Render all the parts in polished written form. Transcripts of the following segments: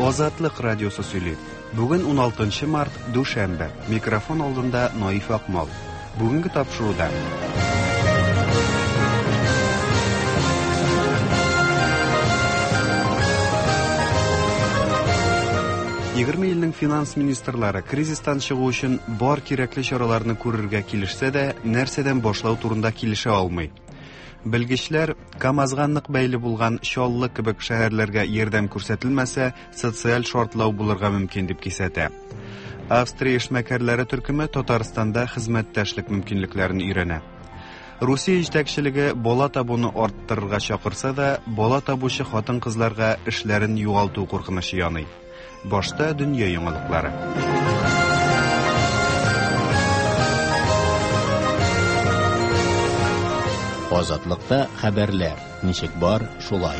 Азатлык радиосы сөйли. Бүген 16 март, дүшәмбе. Микрофон алдында Наиф Акмал. Бүгенге тапшыруда. 20 елның финанс министрлары кризистан чыгу өчен бар кирәкле чараларны күрергә килешсә дә, нәрсәдән башлау турында килешә алмый. Белгечләр, камазганлык бәйле булган Чаллы кебек шәһәрләргә ярдәм күрсәтелмәсә, социаль шартлау булырга мөмкин дип кисәтә. Австрия эшмәкәрләре төркеме Татарстанда хезмәттәшлек мөмкинлекләрен өйрәнә. Русия җитәкчелеге бала табуны арттырырга чакырса да, бала табучы хатын-кызларга эшләрен югалту куркынычы яный. Башта дөнья яңалыклары. Азатлыкта хәбәрләр. Ничек бар, шулай.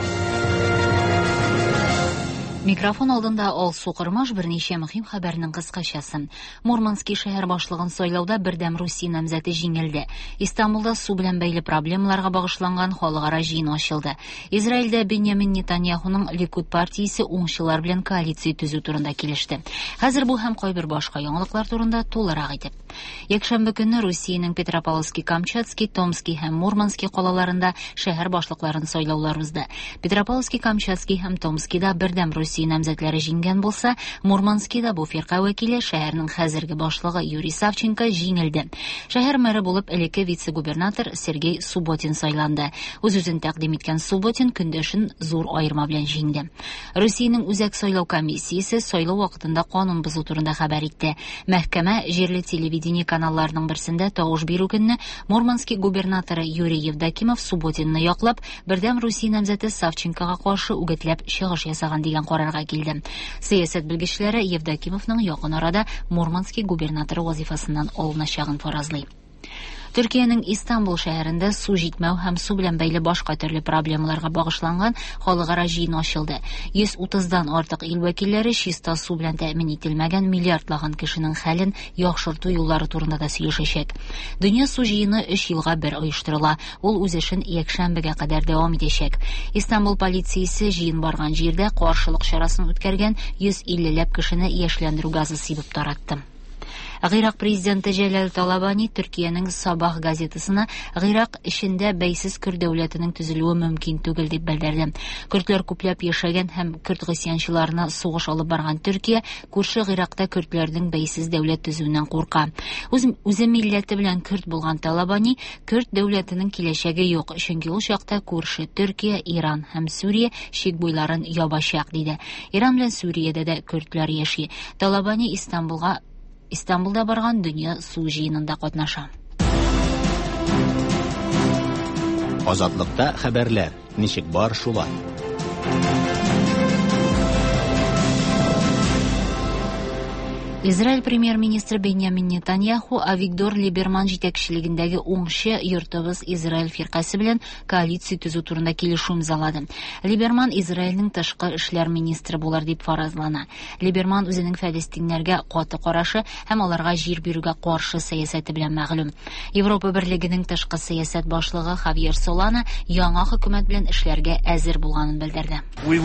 Микрофон алдында Алсу Кырмаш берничә мөһим хәбәрнең кыскачасы. Мурманский шәһәр башлыгын сайлауда бердәм Русия намзәте җиңелде. Истанбулда су белән бәйле проблемаларга багышланган халыкара җыен ачылды. Израильдә Беньямин Нетаньяхуның Ликуд партиясе уңчылар белән коалиция төзү турында килеште. Хәзер бу һәм кайбер башка яңалыклар турында тулырак итеп. Якшәмбе көнне Русиянең Петропавловский, Камчатский, Томский һәм Мурманский калаларында шәһәр башлыкларын сайлаулар узды. Петропавловский, Камчатский һәм Томскийда бердәм Русия намзәтләре җиңгән булса, Мурманскийда бу фирка вәкиле шәһәрнең хәзерге башлыгы Юрий Савченко җиңелде. Шәһәр мэры булып элекке вице-губернатор Сергей Субботин сайланды. Үз-үзен тәкъдим иткән Субботин көндәшен зур аерма белән җиңде. Русиянең үзәк сайлау комиссиясе сайлау вакытында канун бозу турында хәбәр итте. Мәхкәмә җирле телевидение каналларының берсендә тавыш бирү көнне Мурманский губернаторы Юрий Евдокимов Субботинны яклап, бердәм Русия намзәте Савченкога каршы үгетләп чыгыш ясаган дигән карарга килде. Сәясәт белгечләре Евдокимовның якын арада Мурманский губернаторы вазифасыннан алыначагын фаразлый. Төркиянең Истанбул шәһәрендә су җитмәү һәм су белән бәйле башка төрле проблемаларга багышланган халыкара җыен ачылды. 130дан артык ил вәкилләре чиста су белән тәэмин ителмәгән миллиардлаган кешенең хәлен яхшырту юллары турында да сөйләшәчәк. Дөнья су җыены 3 елга бер оештырыла. Ул үз эшен якшәмбегә кадәр дәвам итәчәк. Истанбул полициясе җыен барган җирдә каршылык чарасын үткәргән 150ләп кешене яшьләндерү газы сибеп таратты. Гыйрак президенты Җәләл Талабани Төркиянең Сабах газетасына Гыйрак эчендә бәйсез көрд дәүләтенең төзелүе мөмкин түгел дип белдерде. Көрдләр күпләп яшәгән һәм көрд гысьянчыларына сугыш алып барган Төркия күрше Гыйракта көрдләрнең бәйсез дәүләт төзүеннән курка. Үзе милләте белән көрд булган Талабани көрд дәүләтенең киләчәге юк, чөнки ул чакта күрше Төркия, Иран һәм Сүрия шик буйларын ябачак диде. Иран белән Сүриядә дә көрдләр яши. Талабани Истанбулда барган дөнья су җыенында катнаша. Азатлыкта хәбәрләр. Ничек бар, шулай. Израиль премьер-министры Беньямин Нетаньяху Авигдор Либерман җитәкчелегендәге уңчы йортыбыз Израиль фиркасы белән коалиция төзү турында килешү имзалады. Либерман Израильнең тышкы эшләр министры булыр дип фаразлана. Либерман үзенең фәлестиннәргә каты карашы һәм аларга җир бирүгә каршы сәясәте белән мәгълүм. Европа берлегенең тышкы сәясәт башлыгы Хавьер Солана яңа хөкүмәт белән эшләргә әзер булганын белдерде.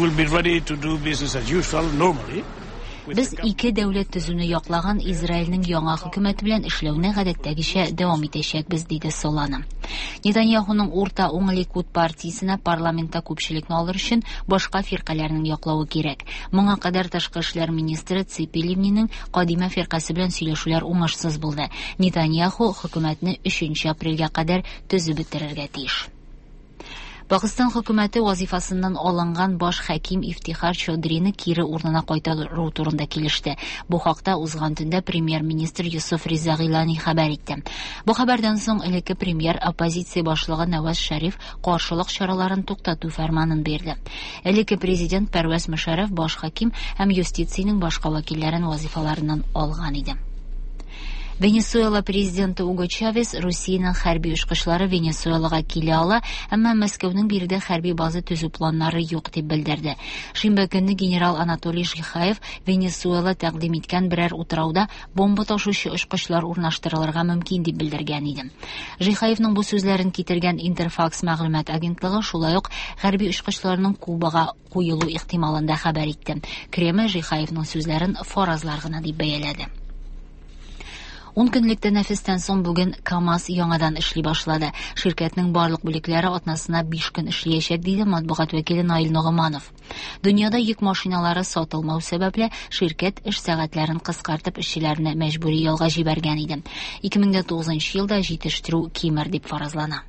Без ике дәүләт төзүне яклаган Израильнең яңа хөкүмәте белән эшләүне гадәттәгечә дәвам итәчәкбез, диде Солана. Нетаньяхуның урта уң Ликуд партиясенә парламентта күпчелекне алыр өчен башка фиркаларның яклавы кирәк. Моңа кадәр тышкы эшләр министры Ципи Ливниның кадимә фиркасы белән сөйләшүләр уңышсыз булды. Нетаньяху хөкүмәтне 3 апрельгә кадәр төзеп бетерергә тиеш. Пакистан хөкүмәте вазифасыннан алынган баш хаким Ифтихар Чодрины кире урынына кайтару турында килеште. Бу хакта узган төндә премьер-министр Юсуф Риза Гыйлани хәбәр итте. Бу хәбәрдән соң элекке премьер оппозиция башлыгы Наваз Шариф каршылык чараларын туктату фәрманын бирде. Элекке президент Пәрвәз Мөшәррәф баш хаким һәм юстициянең башка вәкилләрен вазифаларыннан алган иде. Венесуэла президенты Уго Чавес Русиянең хәрби очкычлары Венесуэлага килә ала, әмма Мәскәүнең биредә хәрби база төзү планнары юк дип белдерде. Шимбә көнне генерал Анатолий Жихаев Венесуэла тәкъдим иткән берәр утрауда бомба ташучы очкычлар урнаштырылырга мөмкин дип белдергән иде. Жихаевның бу сүзләрен китергән Интерфакс мәгълүмат агентлыгы шулай ук хәрби очкычларның Кубага куелу ихтималында хәбәр итте. Кремль Жихаевның сүзләрен фаразлар гына дип бәяләде. 10 көнлек тәнәфестән соң бүген КАМАЗ яңадан эшли башлады. Ширкәтнең барлык бүлекләре атнасына 5 көн эшләячәк диде матбугат вәкиле Наил Ногманов. Дөньяда йөк машиналары сатылмау сәбәпле ширкәт эш сәгатьләрен кыскартып эшчеләрне мәҗбүри ялга җибәргән иде. 2009 елда җитештерү кимер дип фаразлана.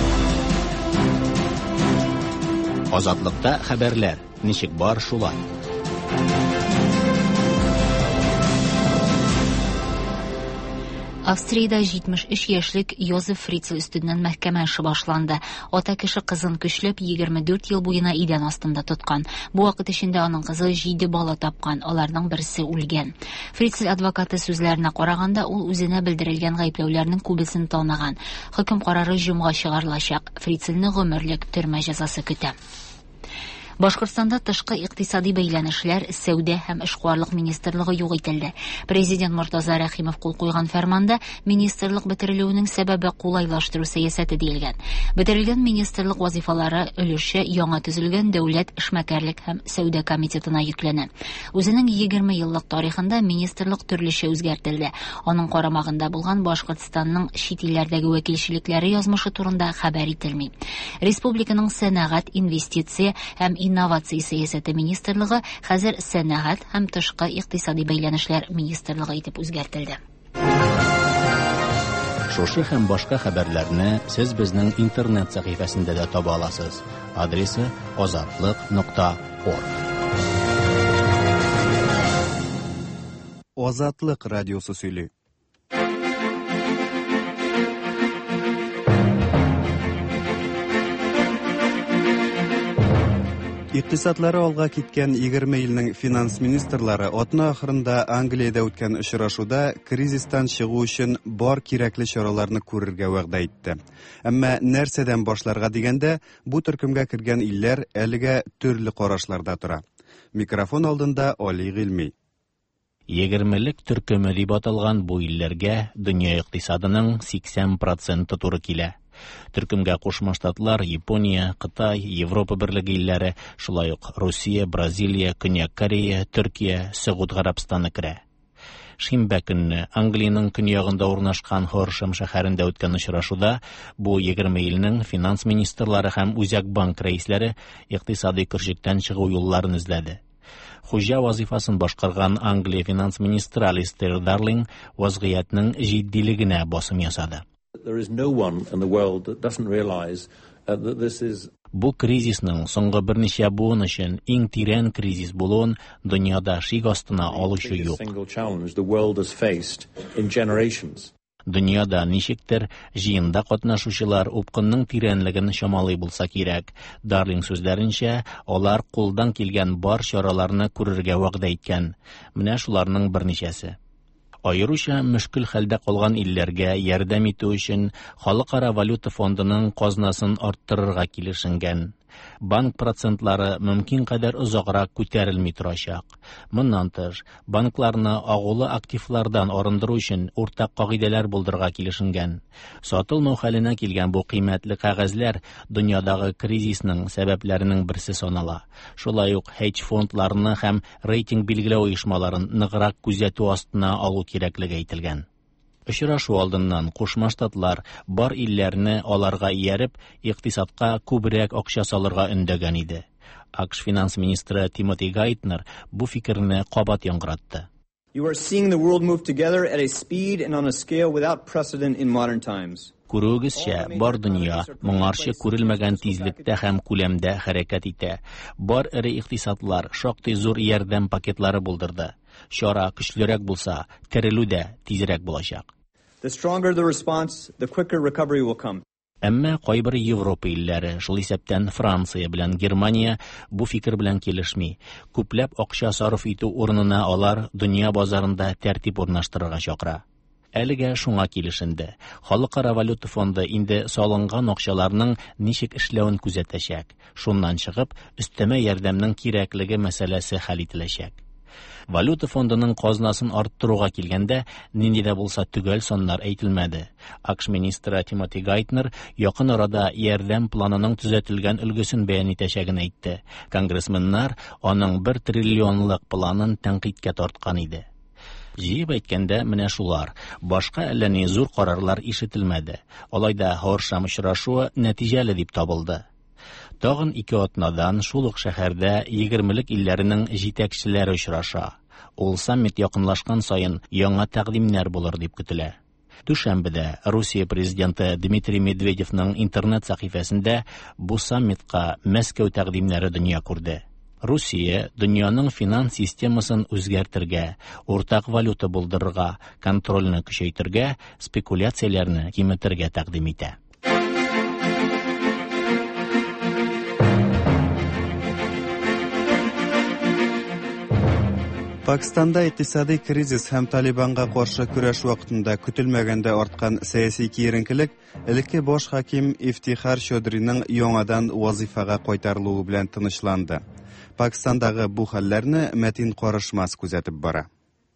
Азатлыкта хәбәрләр. Ничек бар шулай. Австриядә 73 яшьлек Йозеф Фрицель өстеннән мәхкәмә эше башланды. Ата кеше кызын көчләп 24 ел буена идән астында тоткан. Бу вакыт эчендә аның кызы 7 бала тапкан, аларның берсе үлгән. Фрицель адвокаты сүзләренә караганда, ул үзенә белдерелгән гаепләүләрнең күбесен таныган. Хөкем карары җомга чыгарылачак. Фрицельне гомерлек төрмә җәзасы көтә. Башкортстанда тышкы икътисади бәйләнешләр, сәүдә һәм эшкуарлык министрлыгы юк ителде. Президент Мортаза Рәхимов кул куйган фәрманда министрлык бетерелүенең сәбәбе кулайлаштыру сәясәте диелгән. Бетерелгән министрлык вазифалары өлеше яңа төзелгән дәүләт эшмәкәрлек һәм сәүдә комитетына йөкләнә. Үзенең 20 еллык тарихында министрлык төрлечә үзгәртелде. Аның карамагында булган Башкортстанның чит илләрдәге вәкилчелекләре язмышы турында хәбәр ителми. Республиканың сәнәгать, инвестиция һәм инновация сәясәте министрлыгы хәзер сәнәгать һәм тышкы икътисади бәйләнешләр министрлыгы итеп үзгәртелде. Шушы һәм башка хәбәрләрне сез безнең интернет сәхифәсендә дә таба аласыз. Адресы azatlyk.org. Азатлык радиосы сөйли. Икътисадлары алга киткән 20 илнең финанс министрлары атна ахырында Англиядә үткән очрашуда кризистан чыгу өчен бар кирәкле чараларны күрергә вәгъдә итте. Әмма нәрсәдән башларга дигәндә, бу төркемгә кергән илләр әлегә төрле карашларда тора. Микрофон алдында Али Гыйльми. 20-лек төркеме дип аталган бу илләргә дөнья икътисадының 80% туры килә. Төркемгә Кушма Штатлар, Япония, Кытай, Европа берлеге илләре, шулай ук Русия, Бразилия, Көньяк Корея, Төркия, Сәгуд Гарәбстаны керә. Шимбә көнне Англиянең көньягында урнашкан Хоршем шәһәрендә үткән очрашуда бу 20 илнең финанс министрлары һәм үзәк банк рәисләре икътисади көрчектән чыгу юлларын эзләде. Хуҗа вазифасын башкарган Англия финанс министры Алистер Дарлинг вазгыятның җитдилегенә басым ясады. There is no one in the world that doesn't realize that this is Бу кризисның соңгы берничә буын өчен иң тирән кризис булуын дөньяда шик астына алучы юк. single challenge the world has faced in generations. Дөньяда ничектер җыенда катнашучылар упкынның тирәнлеген чамалый булса кирәк. Дарлинг сүзләренчә, алар кулдан килгән бар чараларны күрергә вәгъдә иткән. Менә шуларның берничәсе. Аеруча мөшкил хәлдә калган илләргә ярдәм итү өчен Халыкара валюта фондының казнасын арттырырга килешенгән. Банк процентлары мөмкин кадәр озаграк күтәрелми торачак. Моннан тыш, банкларны агулы активлардан арындыру өчен уртак кагыйдәләр булдырырга килешенгән. Сатылмау хәленә килгән бу кыйммәтле кәгазьләр дөньядагы кризисның сәбәпләренең берсе санала. Шулай ук хедж фондларны һәм рейтинг билгеләү оешмаларын ныграк күзәтү астына алу кирәклеге әйтелгән. Очрашу алдыннан Кушма Штатлар бар илләрне аларга ияреп, икътисадка күбрәк акча салырга өндәгән иде. АКШ финанс министры Тимоти Гайтнер бу фикерне кабат яңгыратты. You are seeing the world move together at a speed and on a scale without precedent in modern times. Күрүгезчә, бар дөнья моңарчы күрелмәгән тизлектә һәм күләмдә хәрәкәт итә. Бар ире икътисадлар шактый зур ярдәм пакетлары булдырды. Чара көчлерәк булса, терелү дә тизрәк булачак. The stronger the response, the quicker recovery will come. Әмма кайбер Европа илләре, шул исәптән Франция белән Германия бу фикер белән килешми. Күпләп акча сарыф итү урынына алар дөнья базарында тәртип урнаштырырга чакыра. Әлегә шуңа килешенде. Халыкара валюта фонды инде салынган акчаларның ничек эшләвен күзәтәчәк. Шуннан чыгып, өстәмә ярдәмнең кирәклеге мәсьәләсе хәл ителәчәк. Валюта фондының казнасын арттыруга килгәндә, нинди дә булса төгәл саннар әйтелмәде. АКШ министры Тимоти Гайтнер якын арада ярдәм планының төзәтелгән өлгесен бәян итәчәген әйтте. Конгрессменнар аның 1 триллионлык планын тәнкыйтькә тарткан иде. Җыеп әйткәндә, менә шулар. Башка әллә ни зур карарлар ишетелмәде. Алайда Хоршам очрашуы нәтиҗәле дип табылды. Тагын 2 атнадан шул ук шәһәрдә 20лек илләренең җитәкчеләре очраша. Ул саммит якынлашкан саен яңа тәкъдимнәр булыр дип көтелә. Дүшәмбедә Русия президенты Дмитрий Медведевның интернет сәхифәсендә бу саммитка Мәскәү тәкъдимнәре дөнья күрде. Русия дөньяның финанс системасын үзгәртергә, уртак валюта булдырырга, контрольны көчәйтергә, спекуляцияләрне киметергә тәкъдим итә. Пакистанда икътисади кризис һәм Талибанга каршы көрәш вакытында көтелмәгәндә арткан сәяси киеренкелек элекке баш хаким Ифтихар Чодриның яңадан вазифага кайтарылуы белән тынычланды. Пакистандагы бу хәлләрне Мәтин Карышмас күзәтеп бара.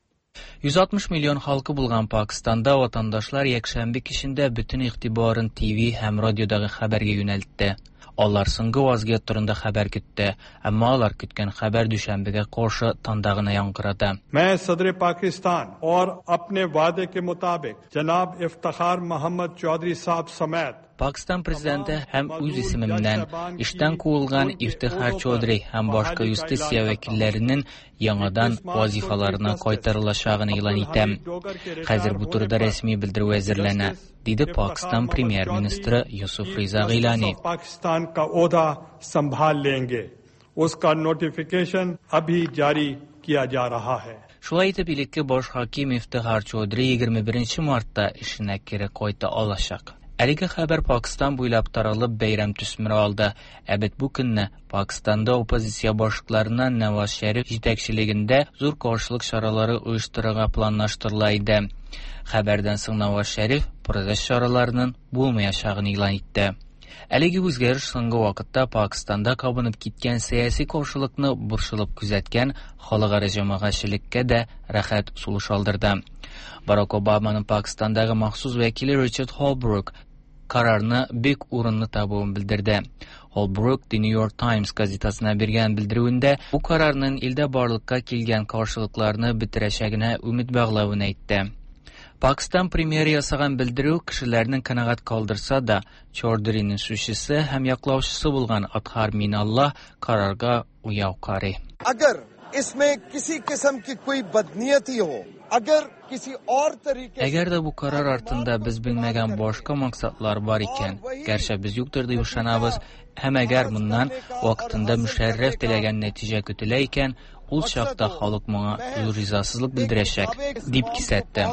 160 миллион халкы булган Пакистанда ватандашлар якшәмбе кичендә бөтен игътибарын ТВ һәм радиодагы хәбәргә юнәлтте. Алар соңгы вазгыять турында хәбәр көтте, әмма алар көткән хәбәр дүшәмбегә каршы танда гына яңгырады. मैं सदर पाकिस्तान और अपने वादे के मुताबिक जनाब इफ्तिखार मोहम्मद चौधरी साहब समेत Пакистан президенты һәм үз исемемнән иштән куылган Ифтихар Чодри һәм башка юстиция вәкилләренең яңадан вазифаларына кайтарылачагын игълан итәм. Хәзер бу турыда рәсми белдерү әзерләнә, диде Пакистан премьер-министры Юсуф Риза Гыйлани. पाकिस्तान का ओहदा संभाल लेंगे उसका नोटिफिकेशन अभी जारी किया जा रहा है. Шулай итеп, илекке баш хаким Ифтихар Чодри 21 мартта эшенә кире кайта алачак. Әлеге хәбәр Пакистан буйлап таралып бәйрәм төсмере алды. Әбет бу көнне Пакистанда оппозиция башлыкларына Наваз Шәриф җитәкчелегендә зур каршылык чаралары оештырырга планлаштырыла иде. Хәбәрдән соң Наваз Шәриф протест чараларының булмаячагын игълан итте. Әлеге үзгәреш соңгы вакытта Пакистанда кабынып киткән сәяси каршылыкны борчылып күзәткән халыкара җәмәгатьчелеккә дә рәхәт сулыш алдырды. Барак Обаманың Пакистандагы махсус вәкиле Ричард Холбрук карарны бик урынлы табуын белдерде. Холбрук The New York Times газетасына биргән белдерүендә бу карарның илдә барлыкка килгән каршылыкларны бетерәчәгенә үмид баглавын әйтте. Пакистан премьеры ясаган белдерү кешеләрнең канәгать калдырса да, Чодриның сүзчесе һәм яклаучысы булган Атхар Миналла карарга уяу карый. Агар इसमें किसी किस्म की कोई बदनीयती हो अगर किसी और तरीके Әгәр дә бу карар артында без белмәгән башка максатлар бар икән, гәрчә без юктыр дип ышанабыз, һәм әгәр моннан вакытында Мушәррәф теләгән нәтиҗә көтелә икән, ул чакта халык моңа зур ризасызлык белдерәчәк, дип кисәтте.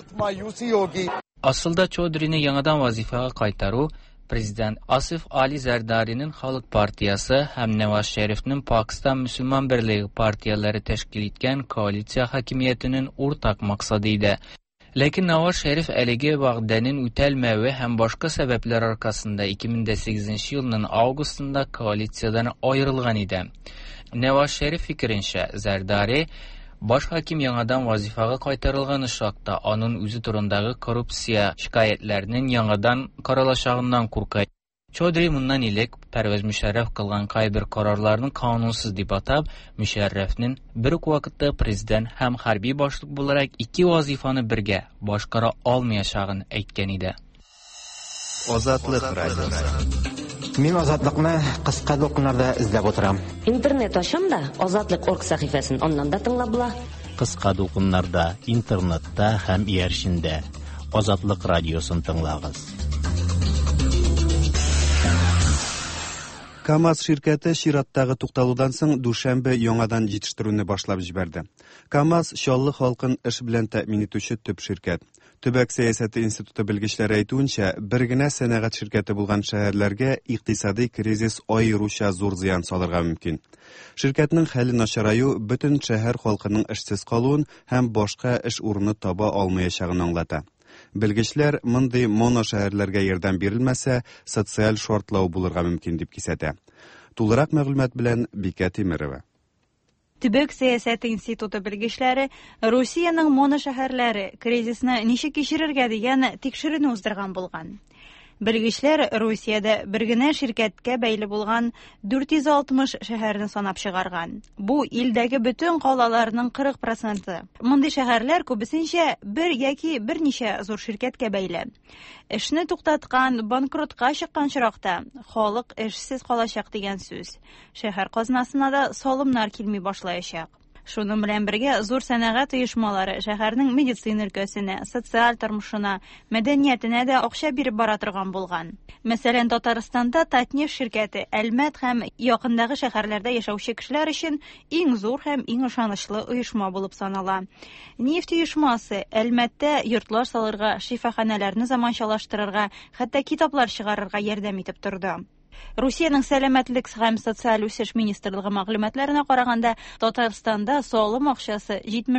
Асылда Чодрине яңадан вазифага кайтару Президент Асиф Али Зардариның Халык партиясы һәм Наваз Шәрифның Пакистан мөселман берлеге партияләре тәшкил иткән коалиция хакимиятенең уртак максаты иде. Ләкин Наваз Шәриф әлеге вәгъдәнең үтәлмәве һәм башка сәбәпләр аркасында 2008 елның августында коалициядән аерылган иде. Наваз Шәриф фикеренчә, Зардари баш хаким яңадан вазифага кайтарылган шакта аның үзе турындагы коррупция шикаятләренең яңадан каралачагыннан курка. Чодри моннан илек Пәрвәз Мушәррәф кылган кайбер карарларны канунсыз дип атап, Мушәррәфнең бер үк вакытта президент һәм хәрби башлык буларак 2 вазифаны бергә башкара алмаячагын әйткән иде. Азатлык радиосы. Мин азатлыкны кыска докумнарда эзләп утырам. Интернет ачам да Азатлык.org сәхифәсен аннан да тыңлап була. Кыска докумнарда, интернетта һәм иярчендә Азатлык радиосын тыңлагыз. КАМАЗ ширкәте чираттагы тукталудан соң дүшәмбе яңадан җитештерүне башлап җибәрде. КАМАЗ Чаллы халкын эш белән тәэмин итүче төп ширкәт. Төбәк сәясәте институты белгечләре әйтүенчә, бер генә сәнәгать ширкәте булган шәһәрләргә икътисади кризис аеруча зур зыян салырга мөмкин. Ширкәтнең хәле начараю бөтен шәһәр халкының эшсез калуын һәм башка эш урыны таба алмаячагын аңлата. Белгечләр мондый моношәһәрләргә ярдәм бирелмәсә, социаль шартлау булырга мөмкин дип кисәтә. Тулырак мәгълүмат белән Бикә Тимерова. Төбәк сәясәте институты белгечләре Русияның моношәһәрләре кризисны ничек кичерергә дигән тикшерүне уздырган булган. Белгечләр Русиядә бер генә ширкәткә бәйле булган 460 шәһәрне санап чыгарган. Бу илдәге бөтен калаларның 40%. Мондый шәһәрләр күбесенчә бер яки берничә зур ширкәткә бәйле. Эшне туктаткан, банкротка чыккан чиракта халык эшсез калачак дигән сүз. Шәһәр казнасына да салымнар килми башлаячак. Шуның белән бергә зур сәнәгать оешмалары шәһәрнең медицина өлкәсенә, социаль тормышына, мәдәниятенә дә акча биреп бара торган булган. Мәсәлән, Татарстанда Татнефть ширкәте Әлмәт һәм якындагы шәһәрләрдә яшәүче кешеләр өчен иң зур һәм иң ышанычлы оешма булып санала. Нефть оешмасы Әлмәттә йортлар салырга, шифаханәләрне заманчалаштырырга, хәтта китаплар чыгарырга ярдәм итеп торды. Русиянең сәламәтлек һәм социаль үсеш министрлыгы мәгълүматларына караганда, Татарстанда салым акчасы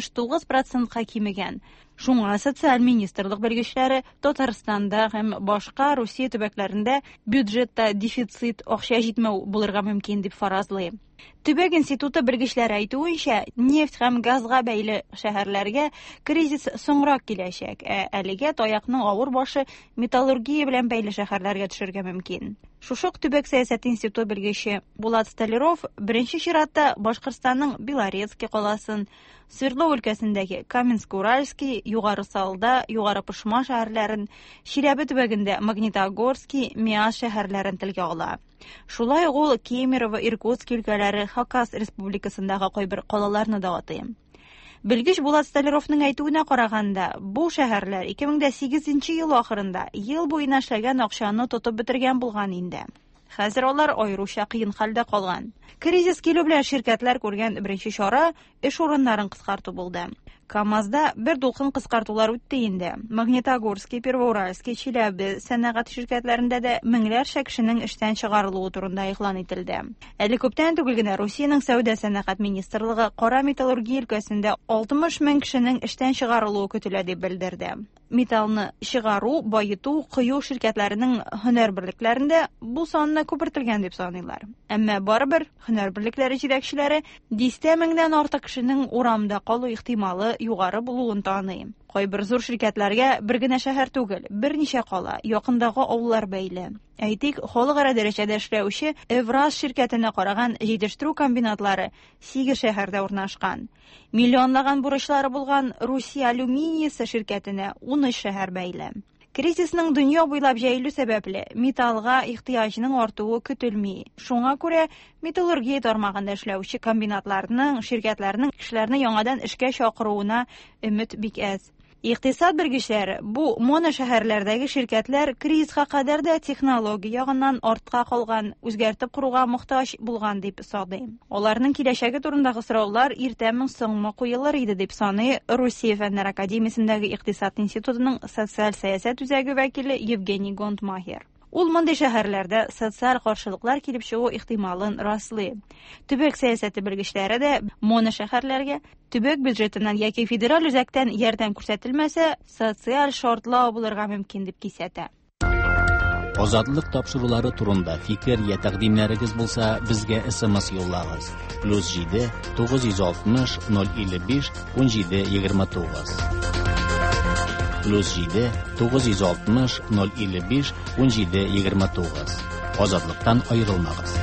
79%-ка кимегән. Шуңа социаль министрлык белгечләре Татарстанда һәм башка Русия төбәкләрендә бюджетта дефицит, акча җитмәү булырга мөмкин дип фаразлый. Төбәк институты белгечләре әйтүенчә, нефть һәм газга бәйле шәһәрләргә кризис соңрак киләчәк, әлегә таякның авыр башы металлургия белән бәйле шәһәрләргә төшәргә мөмкин. Шушык төбәк сәясәт институты белгече Булат Столяров беренче чиратта Башкортстанның Белорецкий каласын, Свердлов өлкәсендәге Каменск-Уральский, Югары Салда, Югары Пышма шәһәрләрен, Чиләбе төбәгендә Магнитогорский, Миас шәһәрләрен телгә ала. Шулай ул Кемерово, Иркутск өлкәләре, Хакас республикасындагы кайбер калаларны да атый. Белгеч Булат Столяровның әйтүенә караганда, бу шәһәрләр 2008 ел ахырында ел буена эшләгән акчаны тотып бетергән булган инде. Хәзер алар аеруча кыен хәлдә калган. Кризис килү белән ширкәтләр күргән беренче чара эш урыннарын кыскарту булды. КАМАЗда бер дулкын кыскартулар үтте инде. Магнитогорский, Первоуральский, Чиләбе сәнәгать ширкәтләрендә дә меңләрчә кешенең эштән чыгарылуы турында игълан ителде. Әле күптән түгел генә Русиянең сәүдә сәнәгать министрлыгы кара металлургия өлкәсендә 60 мең кешенең эштән чыгарылуы көтелә дип белдерде. Металлны чыгару, байыту, кыю ширкәтләренең һөнәр берлекләрендә бу санны күпертелгән дип саныйлар. Әмма барыбер һөнәр берлекләре җитәкчеләре 10 меңнән артык кешенең урамда калу ихтималы югары булуын таный. Кайбер зур ширкәтләргә бер генә шәһәр түгел, берничә кала, якындагы авыллар бәйле. Әйтик, халыкара дәрәҗәдә эшләүче Эвраз ширкәтенә караган җитештерү комбинатлары 8 шәһәрдә урнашкан. Миллионлаган бурычлары булган Русия алюминиясе ширкәтенә 13 шәһәр бәйле. Кризисның дөнья буйлап җәелү сәбәпле металлга ихтыяҗның артуы көтелми. Шуңа күрә металлургия тармагында эшләүче комбинатларның, ширкәтләрнең кешеләрне яңадан эшкә чакыруына өмет бик әз. Икътисад белгечләре бу моношәһәрләрдәге ширкәтләр кризиска кадәр дә технология ягыннан артка калган, үзгәртеп куруга мохтаҗ булган дип саный. Аларның киләчәге турындагы сораулар иртәме соңмы куелыр иде дип саный Русия фәннәр академиясендәге икътисад институтының социаль сәясәт үзәге вәкиле Евгений Гондмахер. Ул мондый шәһәрләрдә социаль каршылыклар килеп чыгу ихтималын раслый. Төбәк сәясәте белгечләре дә моношәһәрләргә төбәк бюджетыннан яки федераль үзәктән ярдәм күрсәтелмәсә, социаль шартлау булырга мөмкин дип кисәтә. Азатлык тапшырулары турында фикер я тәкъдимнәрегез булса, безгә SMS юллагыз. +7 960 055 1729. +7 960 055 1729. Азатлыктан аерылмагыз.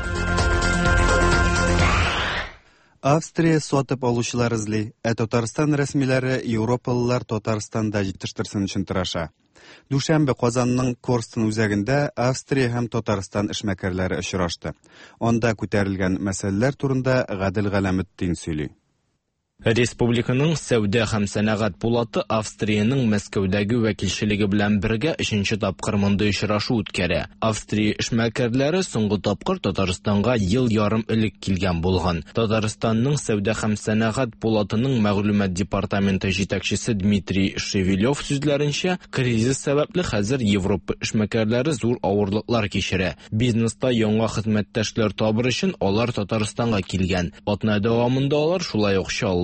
Австрия сатып алучылар эзли, Татарстан рәсмиләре Европалылар Татарстанда җитештерсен өчен тырыша. Дүшәмбе Казанның Корстон үзәгендә Австрия һәм Татарстан эшмәкәрләре очрашты. Анда күтәрелгән мәсьәләләр турында Гадел Галәметдин сөйли. Республиканың сәүдә һәм сәнәгать пулаты Австрияның Мәскәүдәге вәкилчелеге белән бергә 3нче тапкыр мондай очрашу үткәрә. Австрия эшмәкәрләре соңгы тапкыр Татарстанга ел ярым элек килгән булган. Татарстанның сәүдә һәм сәнәгать пулатының мәгълүмат департаменты җитәкчесе Дмитрий Шевелев сүзләренчә, кризис сәбәпле хәзер Европа эшмәкәрләре зур авырлыклар кичерә. Бизнеста яңа хезмәттәшләр табыр өчен алар Татарстанга килгән. Атна дәвамында алар шулай акча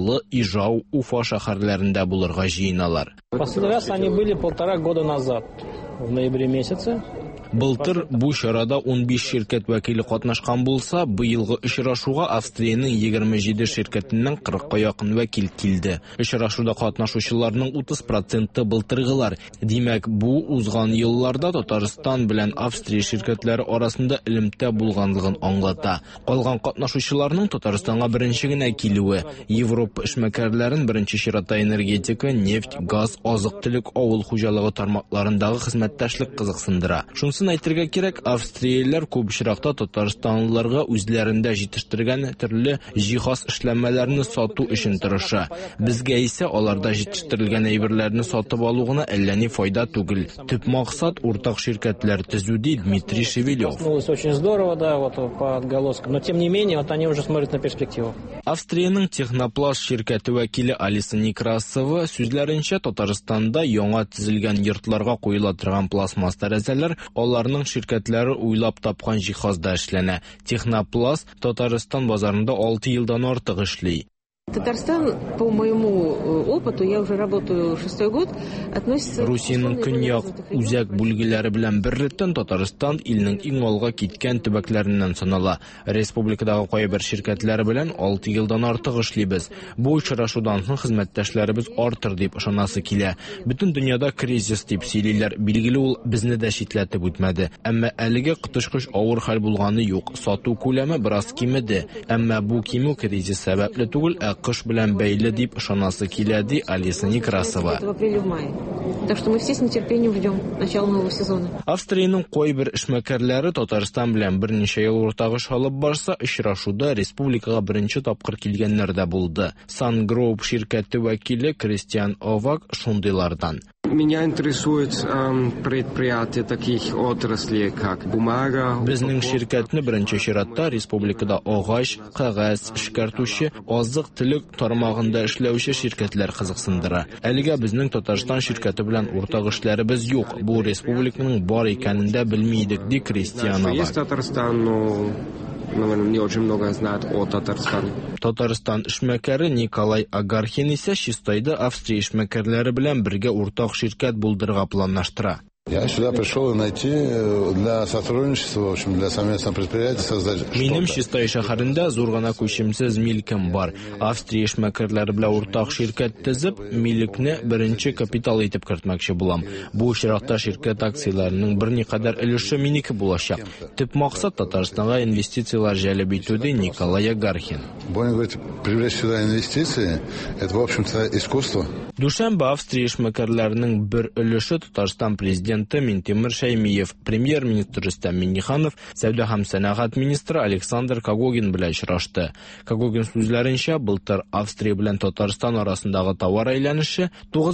Чаллы, Ижау, Уфа шәһәрләрендә булырга җыеналар. Последний раз они были 1,5 года назад, в ноябре месяце. Былтыр бу чарада 15 ширкәт вәкиле катнашкан булса, быелгы очрашуга Австриянең 27 ширкәтеннән 40-ка якын вәкил килде. Очрашуда катнашучыларның 30% былтыргылар. Димәк, бу узган елларда Татарстан белән Австрия ширкәтләре арасында элемтә булганлыгын аңлата. Калган катнашучыларның Татарстанга беренче генә килүе Европа эшмәкәрләрен беренче чиратта энергетика, нефть, газ, азык-төлек, авыл хуҗалыгы тармакларындагы хезмәттәшлек кызыксындыра. Шунысын әйтергә кирәк, австриялеләр күп очракта татарстанлыларга үзләрендә җитештергән төрле җиһаз эшләнмәләрне сату өчен тырыша. Безгә исә аларда җитештерелгән әйберләрне сатып алу гына әллә ни файда түгел. Төп максат уртак ширкәтләр төзү, ди Дмитрий Шевелев. Очень здорово, да, вот по отголоскам, но тем не менее, вот они уже смотрят на перспективу. Австриянең Технопласт ширкәте вәкиле Алиса Некрасова сүзләренчә, Татарстанда яңа төзелгән йортларга куела торган пластмасс тәрәзәләр аларның ширкәтләре уйлап тапкан җиһазда эшләнә. Технопласт Татарстан базарында 6 елдан артык эшли. Татарстан, по моему опыту, я уже работаю 6-й год, относится... Русиянең көньяк үзәк бүлгеләре белән беррәттән Татарстан илнең иң алга киткән төбәкләреннән санала. Республикадагы кайбер ширкәтләре белән 6 елдан артык эшлибез. Бу очрашудан соң хезмәттәшләребез артыр дип ышанасы килә. Бөтен дөньяда кризис дип сөйлиләр. Билгеле, ул безне дә шитләтеп үтмәде. Әмма әлегә котышкыч авыр хәл булганы юк. Сату күләме бераз кимеде. Әмма бу кимү кризис сәбәпле түгел, кыш белән бәйле дип ышанасы килә, ди Алиса Некрасова. Так что мы все с нетерпением ждем начала нового сезона. Австриянең кайбер эшмәкәрләре Татарстан белән берничә ел уртак эш алып барса, очрашуда республикага беренче тапкыр килгәннәр дә булды. Sun Group ширкәте вәкиле Кристиан Овак шундыйлардан. Меня интересует предприятия таких отраслей, как бумага. Безнең ширкәтне беренче чиратта республикада агач, кагаз эшкәртүче, азык-төлек тармагында эшләүче ширкәтләр кызыксындыра. Әлегә безнең Татарстан ширкәте белән уртак эшләребез юк. Бу республиканың бар икәнен дә белмидек, ди Кристианова. Есть Татарстан, но не очень много знают о Татарстане. Татарстан эшмәкәре Николай Агархин исә чистайда Австрия эшмәкәрләре белән бергә уртак ширкәт булдырырга планлаштыра. Я сюда пришел найти для сотрудничества, в общем, для совместного предприятия создать что-то. Минем Чистай шәһәрендә зур гына күчемсез милкем бар. Австрия эшмәкәрләре белән уртак ширкәт төзеп, милекне беренче капитал итеп кертмәкче булам. Бу очракта ширкәт акцияләренең берникадәр өлеше минеке булачак. Төп максат Татарстанга инвестициялар җәлеп итү, ди Николай Агархин. Будем говорить, привлечь сюда инвестиции, это, в общем-то, искусство. Дүшәмбе Австрия эшмәкәрләренең бер өлеше Татарстан президенты Минтимер Шәймиев, премьер-министр Рөстәм Миңнеханов, сәүдә һәм сәнәгать министры Александр Когогин белән очрашты. Когогин сүзләренчә, былтыр Австрия белән Татарстан арасындагы товар әйләнеше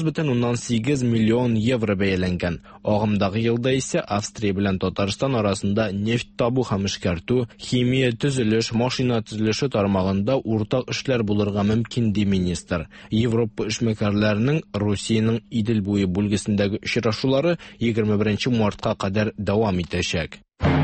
9,8 миллион евро бәяләнгән. Агымдагы елда исә Австрия белән Татарстан арасында нефть табу һәм эшкәртү, химия төзелеш, машина төзелеше тармагында уртак эшләр булырга мөмкин, ди министр. Европа эшмәкәрләренең Русиянең Идел буе бүлгесендәге очрашулары 21 мартка кадәр дәвам итәчәк.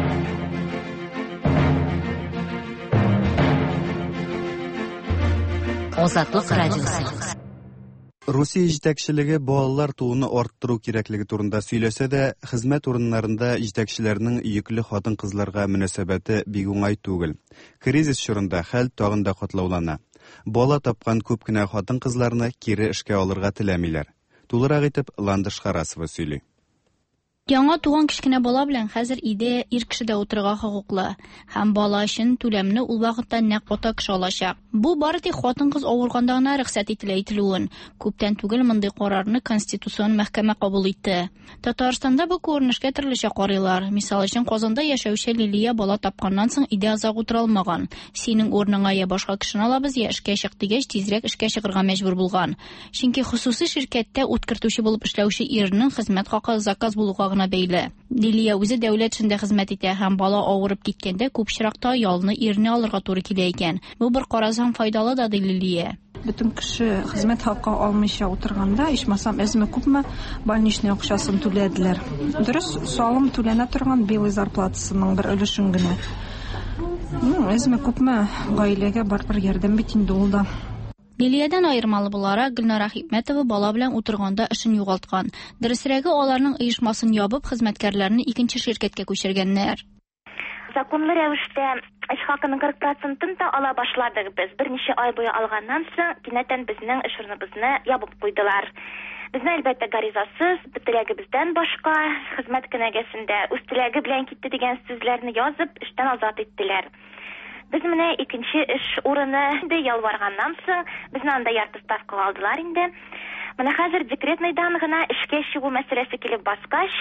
Азатлык радиосы. Русия җитәкчелеге балалар туыны арттыру кирәклеге турында сөйләсә дә, хезмәт урыннарында җитәкчеләрнең йөкле хатын-кызларга мөнәсәбәте бик уңай түгел. Кризис чорында хәл тагын да катлаулана. Бала тапкан күп кенә хатын-кызларны кире эшкә алырга теләмиләр. Тулырак итеп Ландыш Харасова сөйли. Яңа туган кичкенә бала белән хәзер иде ир кешедә утырырга хокуклы. Һәм бала өчен түләмне ул вакытта нәкъ ата кеше алачак. Бу бары тик хатын-кыз авырганда гына рөхсәт ителүен. Күптән түгел мондый карарны Конституцион мәхкәмә кабул итте. Татарстанда бу күренешкә төрлечә карыйлар. Мисал өчен Казанда яшәүче Лилия бала тапканнан соң иде азак утыра алмаган. Синең урыныңа я башка кешене алабыз, я эшкә чык дигәч тизрәк эшкә чыгырга мәҗбүр булган. Чөнки хусусый ширкәттә үткәртүче булып эшләүче ирнең хезмәт хакы заказ булуга бәйле. Лилия үзе дәүләт эшендә хезмәт итә һәм бала авырып киткәндә күп чиракта ялны ирне алырга туры килә икән. Бу бер карасаң файдалы да, ди Лилия. Бөтен кеше хезмәт хакы алмыйча утырганда, ичмасам әзме күпме больничный акчасын түләделәр. Дөрес, салым түләнә торган белый зарплатасының бер өлешен генә. Әзме күпме гаиләгә барбер ярдәм бит инде ул да. Лилиядән айырмалы буларак, Гөлнара Хикмәтова бала белән утырганда эшен югалткан. Дөресрәге, аларның оешмасын ябып, хезмәткәрләрне икенче ширкәткә күчергәннәр. Законлы рәвештә эш хакының 40%-ын да ала башладык без. Берничә ай буе алганнан соң, кинәтән безнең эш урыныбызны ябып куйдылар. Безне әлбәттә гаризасыз, теләгебездән башка хезмәт кенәгәсендә үз теләге белән китте дигән сүзләрне язып, эштән азат иттеләр. Без менә икенче эш урыны инде ялварганнан соң, безне анда ярты ставкага алдылар инде. Менә хәзер декретныйдан гына эшкә чыгу мәсьәләсе килеп баскач,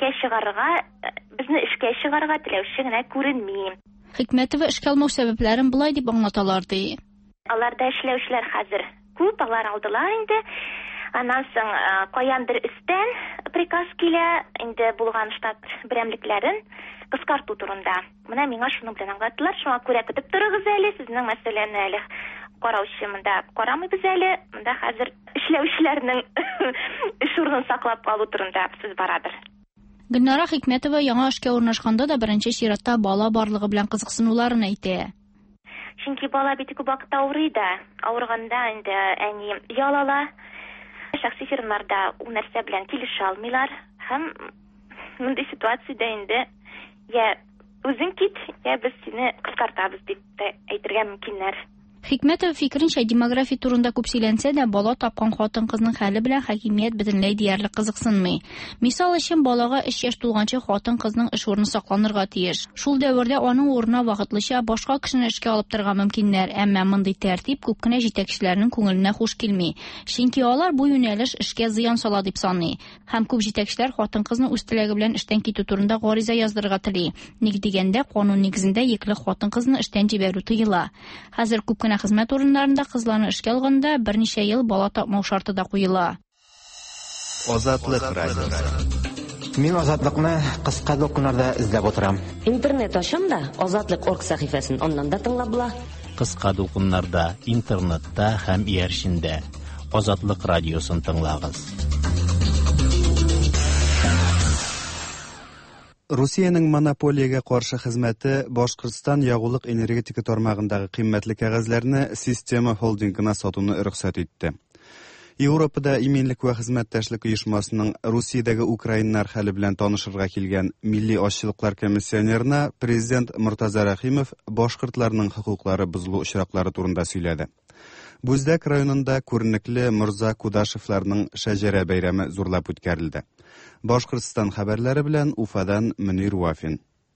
безне эшкә чыгарга теләүче генә күренми. Хикмәтова эшкә алмау сәбәпләрен булай дип аңлаталар ди. Аларда эшләүчеләр хәзер күп, алар алдылар инде. Аннан соң каяндыр өстән приказ килә, инде булган штат берәмлекләрен кыскарту турында. Менә миңа шуны белән аңлаттылар. Шуңа күрә көтеп торыгыз әле, сезнең мәсьәләне әле караучы монда карамыйбыз әле. Монда хәзер эшләүчеләрнең эш урынын саклап калу турында сүз барадыр. Гөлнара Хикмәтова яңа эшкә урнашканда да беренче чиратта бала барлыгы белән кызыксынуларын әйтә. Чөнки бала бит күп вакыт авырый да, авырганда инде әни ялала. Шәхси фирмаларда ул нәрсә белән килешә алмыйлар һәм мондый ситуациядә инде я үзең кит, я без сине кыскартабыз дип әйтергә мөмкиннәр. Хикмәтова фикеренчә, демография турында күп сөйләнсә дә, бала тапкан хатын-кызның хәле белән хакимият бөтенләй диярлек кызыксынмый. Мисал өчен, балага 3 яшь тулганчы хатын-кызның эш урыны сакланырга тиеш. Шул дәвердә аның урынына вакытлыча башка кешене эшкә алып торырга мөмкиннәр, әмма мондый тәртип күп кенә җитәкчеләрнең күңеленә хуш килми. Чөнки алар бу юнәлеш эшкә зыян сала дип саный. Һәм күп җитәкчеләр хатын-кызны үз теләге белән эштән китү турында гариза яздырырга тели. Ник дигәндә, канун нигезендә екле хатын-кызны эштән җибәрү тыела. Хәзер күп хезмәт урыннарында кызларны эшкә алганда берничә ел бала тапмау шарты да куела. Азатлык радиосы. Мин азатлыкны кыска документарда эзләп утырам. Интернет ачам да Азатлык.орг сәхифәсен аннан да тыңлап була. Кыска документарда, интернетта һәм иярчендә Азатлык радиосын тыңлагыз. Русиянең монополиягә каршы хезмәте Башкортстан ягулык энергетика тармагындагы кыйммәтле кәгазьләрне система холдингына сатуны рөхсәт итте. Европада иминлек ва хезмәттәшлек оешмасының Русиядәге украиннар хәле белән танышырга килгән Милли ашчылыклар комиссионерына президент Муртаза Рахимов башкортларның хокуклары бозылу очраклары турында сөйләде. Бүздәк районында күренекле Мурза Кудашевларның шәҗәрә бәйрәме зурлап үткәрелде. Башкортстан хәбәрләре белән Уфадан Мөнир Вафин.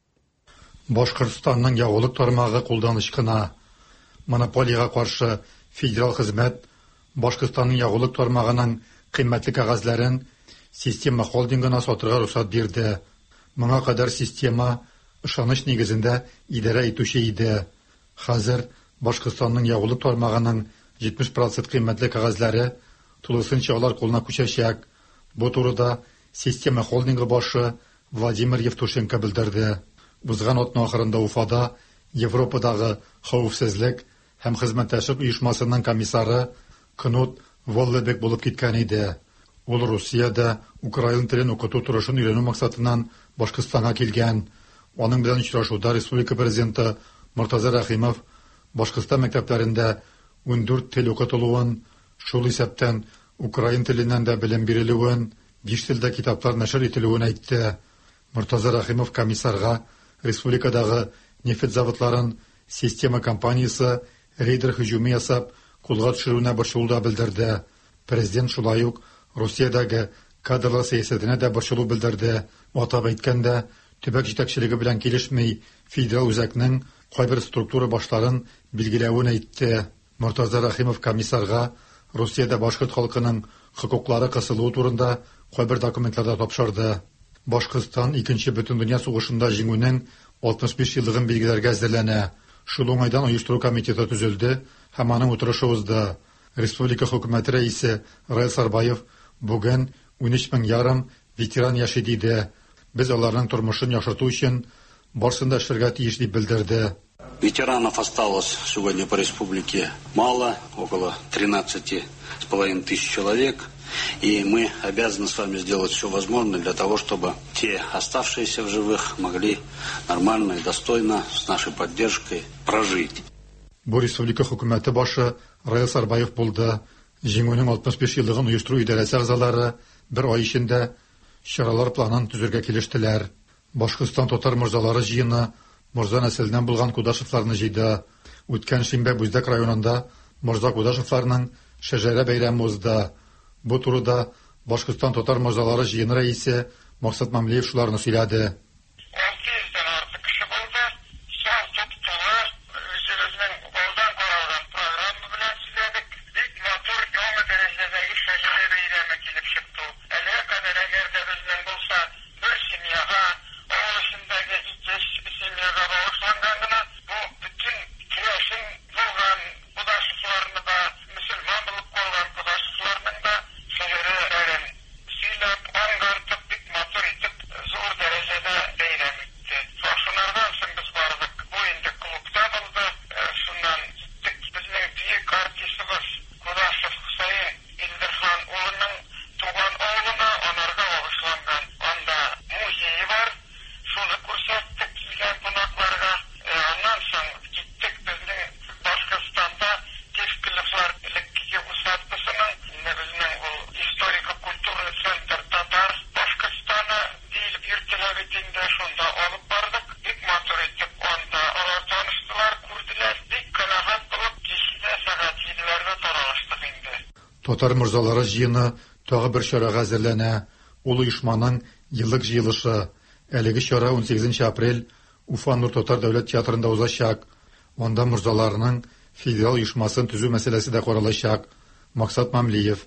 Башкортстанның ягулык тармагы кулданышкына монополиягә каршы федераль хезмәт Башкортстанның ягулык тармагының кыйммәтле кәгазьләрен система холдингына сатырга рөхсәт бирде. Моңа кадәр система ышаныч нигезендә идарә итүче иде. Хәзер Башкортстанның ягулык тармагының 70% кыйммәтле кәгазьләре тулысынча алар кулына күчәчәк. Бу турыда система холдингы башы Владимир Евтушенко белдерде. Узган атна ахырында Уфада Европадагы хәвефсезлек һәм хезмәттәшлек оешмасының комиссары Кнут Воллебек булып киткән иде. Ул Русиядә украин телен укыту турышын өйрәнү максатыннан Башкортстанга килгән. Аның белән очрашуда республика президенты Муртаза Рахимов Башкортстан мәктәпләрендә 14 тел укытылуын, шул исәптән украин теленнән дә белем бирелүен, 5 телдә китаплар нәшер ителүен әйтте. Муртаза Рахимов комиссарга республикадагы нефть заводларын система компаниясе рейдер һөҗүме ясап кулга төшерүенә борчылу да белдерде. Президент шулай ук Русиядәге кадрлар сәясәтенә дә борчылу белдерде. Атап әйткәндә, төбәк җитәкчелеге белән килешмәй федераль үзәкнең кайбер структура башларын билгеләвен әйтте. Муртаза Рахимов комиссарга Русиядә башкорт халкының хокуклары кысылуы турында кайбер документларда тапшырды. Башкортстан 2нче Бөтендөнья сугышында җиңүнең 65 еллыгын билгеләргә әзерләнә. Шул уңайдан оештыру комитеты төзелде һәм аның утырышы узды. Республика хөкүмәте рәисе Раил Сарбаев бүген 13,5 ветеран яши диде. Без аларның тормышын яхшырту өчен барсын да эшләргә тиеш дип белдерде. Ветеранов осталось сегодня по республике мало, около 13,5 тысяч человек. И мы обязаны с вами сделать все возможное для того, чтобы те оставшиеся в живых могли нормально и достойно с нашей поддержкой прожить. Бу республика хөкүмәте башы Раил Сарбаев булды. Җиңүнең 65 еллыгын оештыру идарәсе әгъзалары бер ай эчендә чаралар планын төзергә килештеләр. Башкортстан татар морзалары җыены морза нәселеннән булган Кудашевларны җыйды. Үткән шимбә Бүздәк районында морза Кудашевларның шәҗәрә бәйрәме узды. Бу турыда Башкортстан татар морзалары җыены рәисе Максат Мамлиев шуларны сөйләде. Татар морзалары җыены тагы бер чарага әзерләнә. Ул оешманың еллык җыелышы. Әлеге чара 18 апрель Уфа Нур Татар дәүләт театрында узачак. Анда морзаларның федерал оешмасын төзү мәсьәләсе дә каралачак. Максат Мамлиев.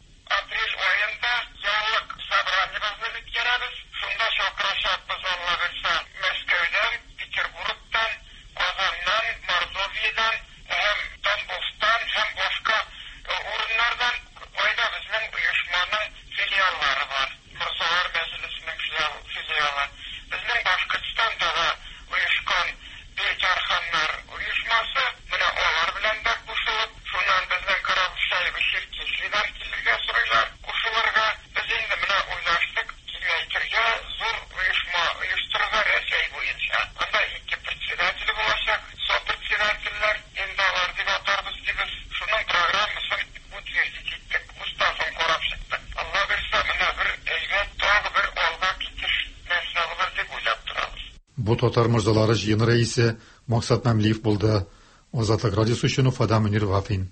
Бу татар морзалары җыены рәисе Максат Мамлиев булды. Азатлык радиосы өчен Уфадан Мөнир Гафин.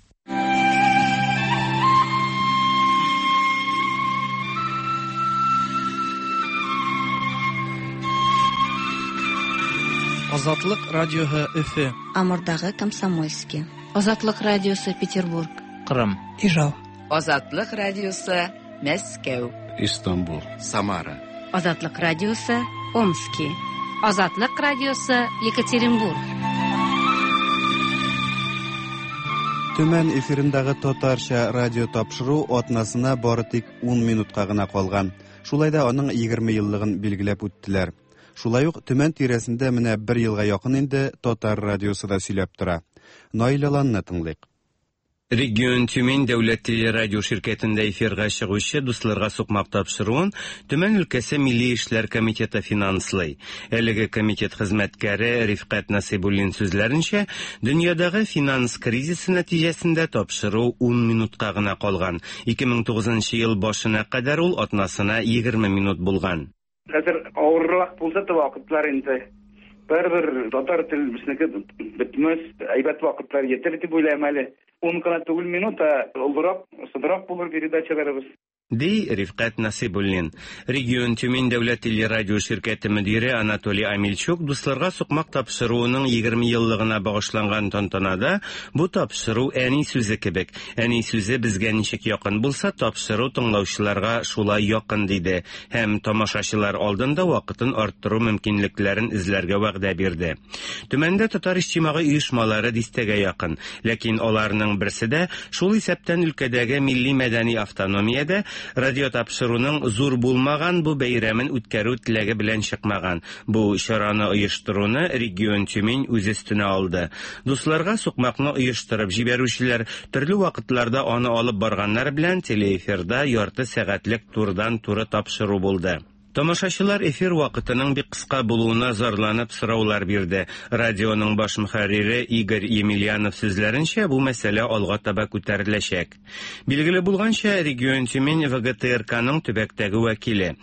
Азатлык радиоһы Өфе. Амурдагы Комсомольский. Азатлык радиосы Петербург. Кырым. Ижау. Азатлык радиосы Мәскәү. Истанбул. Самара. Азатлык радиосы Омский. Азатлык радиосы Екатеринбург. Төмән эфирендәге татарча радио тапшыру атнасына бары тик 10 минутка гына калган. Шулай да аның 20 еллыгын билгеләп үттеләр. Шулай ук Төмән тирәсендә менә 1 елга якын инде татар радиосы да сөйләп тора. Наилаланны тыңлыйк. Регион Тюмень дәүләт телерадио ширкәтендә эфирга чыгучы дусларга сукмак тапшыруын Төмән өлкәсе Милли эшләр комитеты финанслый. Әлеге комитет хезмәткәре Рифкат Насибуллин сүзләренчә, дөньядагы финанс кризисы нәтиҗәсендә тапшыру 10 минутка гына калган. 2009 ел башына кадәр ул атнасына 20 минут булган. Хәзер авырлык булса да вакытлар инде. Бер татар тел бишнеке битмәс, әйбәт вакытлар йетер дип уйлыйм әле. 10 минута олдырак, сыдырак булыр передачаларыбыз. Ди Рифкат Насибуллин. Регион Тюмень дәүләт телерадио ширкәте мөдире Анатолий Амельчук дусларга сукмак тапшыруының 20 еллыгына багышланган тантанада бу тапшыру әни сүзе кебек. Әни сүзе безгә ничек якын булса, тапшыру тыңлаучыларга шулай якын диде. Һәм тамашачылар алдында вакытын арттыру мөмкинлекләрен эзләргә вәгъдә бирде. Төмәндә татар иҗтимагый оешмалары дистәгә якын, ләкин аларның берсе дә шул исәптән өлкәдәге милли мәдәни автономиядә радио тапшыруның зур булмаган бу бәйрәмен үткәрү теләге белән чыкмаган. Бу чараны оештыруны регион Тюмень үз өстенә алды. Дусларга сукмакны оештырып җибәрүчеләр төрле вакытларда аны алып барганнар белән телеэфирда ярты сәгатьлек турдан-туры тапшыру булды. Тамашачылар эфир вакытының бик кыска булуына зарланып сораулар бирде. Радионың баш мөхәррире Игорь Емельянов сүзләренчә, бу мәсьәлә алга таба күтәреләчәк. Билгеле булганча, регион Тюмень ВГТРКның төбәктәге вәкиле.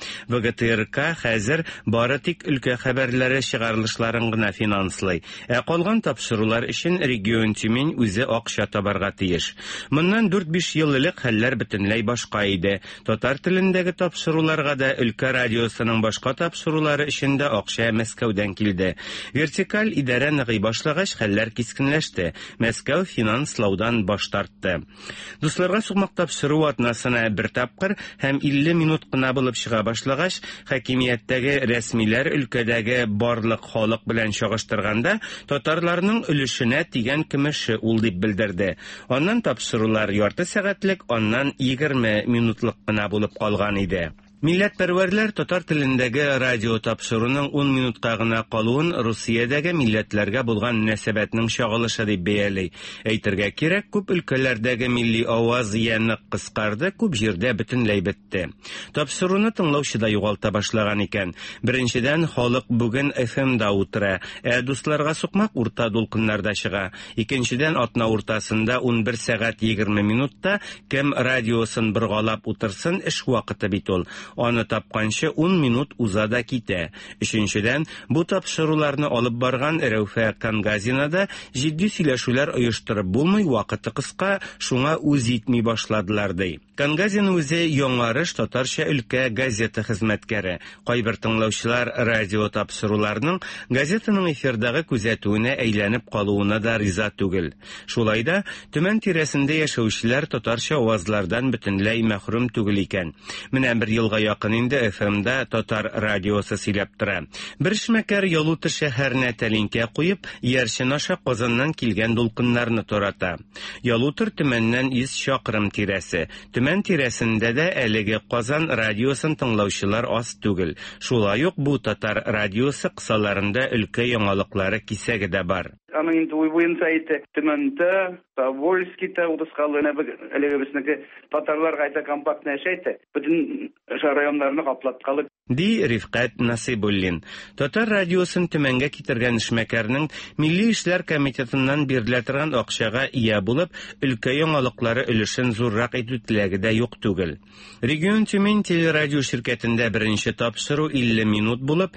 ВГТРК хәзер бары тик өлкә хәбәрләре чыгарылышларын гына финанслый. Калган тапшырулар өчен регион Тюмень үзе акча табарга тиеш. Моннан 4-5 ел элек хәлләр бөтенләй башка иде. Татар телендәге тапшыруларга да өлкә радиосының башка тапшырулары өчен дә акча Мәскәүдән килде. Вертикаль идарә ныгый башлагач, хәлләр кискенләште. Мәскәү финанслаудан баш тартты. Дусларга сугмак тапшыру атнасына бер тапкыр һәм 50 минут кына булып чыга башлагач, хакимияттәге рәсмиләр өлкәдәге барлык халык белән чагыштырганда татарларның өлешенә тигән кимеше ул дип белдерде. Аннан тапшырулар ярты сәгатьлек, аннан 20 минутлык кына булып калган иде. Милләтпәрвәрләр татар телендәге радио тапшыруның 10 минутка гына калуын Русиядәге милләтләргә булган мөнәсәбәтнең чагылышы дип бәяли. Әйтергә кирәк, күп өлкәләрдәге милли аваз яны кыскарды, күп җирдә бөтенләй бетте. Тапшыруны тыңлаучы да югалта башлаган икән. Беренчедән, халык бүген FM-да утыра, дусларга сукмак урта дулкыннарда чыга. Икенчедән, атна уртасында 11 сәгать 20 минутта кем радиосын боргалап утырсын, эш вакыты бит ул. Аны тапканчы 10 минут узада китә. Өченчедән, бу тапшыруларны алып барган Рәүфә Кангазинада җитди сөйләшүләр оештырып булмый, вакыты кыска, шуңа үз итми башладылар ди. Кангазин үзе Яңарыш татарча өлкә газета хезмәткәре. Кайбер тыңлаучылар радио тапшыруларның газетаның эфирдагы күзәтүенә әйләнеп калуына да риза түгел. Шулай да Төмән тирәсендә яшәүчеләр татарча авазлардан бөтенләй мәхрүм түгел икән. Менә бер елга якын инде FM-да татар радиосы сөйләп тора. Бер эшмәкәр Ялуты шәһәренә тәлинкә куеп, Ярчын аша Казаннан килгән дулкыннарны тарата. Ялутыр Төмәннән 100 чакрым тирәсе. Төмән тирәсендә дә әлеге Казан радиосын тыңлаучылар аз түгел. Шулай ук бу татар радиосы кысаларында өлкә яңалыклары кисәге дә бар. Аның инде уйбуенча әйтә, Төмәндә, Тобольскида, Удыскалына әлеге безнеке татарларга әйтә компактный әйтә. Бөтен районнарны каплаткалы. Ди Рифкат Насибуллин. Татар радиосын Төмәнгә китергән эшмәкәрнең Милли эшләр комитетыннан бирелә торган акчага ия булып, өлкә яңалыклары өлешен зуррак итү теләге дә юк түгел. Регион Тюмень телерадио ширкәтендә беренче тапшыру 50 минут булып,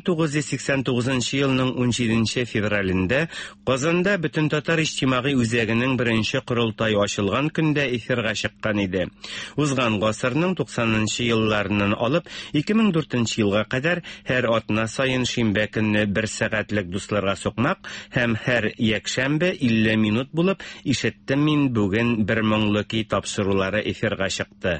1989 елның 17 февралендә Казанда бөтен татар иҗтимагый үзәгенең беренче корылтай ачылган көндә эфирга чыккан иде. Узган гасырның 90нчы елларыннан алып 2004 елга кадәр һәр атна сайын шимбә көнне 1 сәгатьлек дусларга сукмак һәм һәр якшәмбе 50 минут булып ишеттем мин бүген 1000 тапшырулары эфирга чыкты.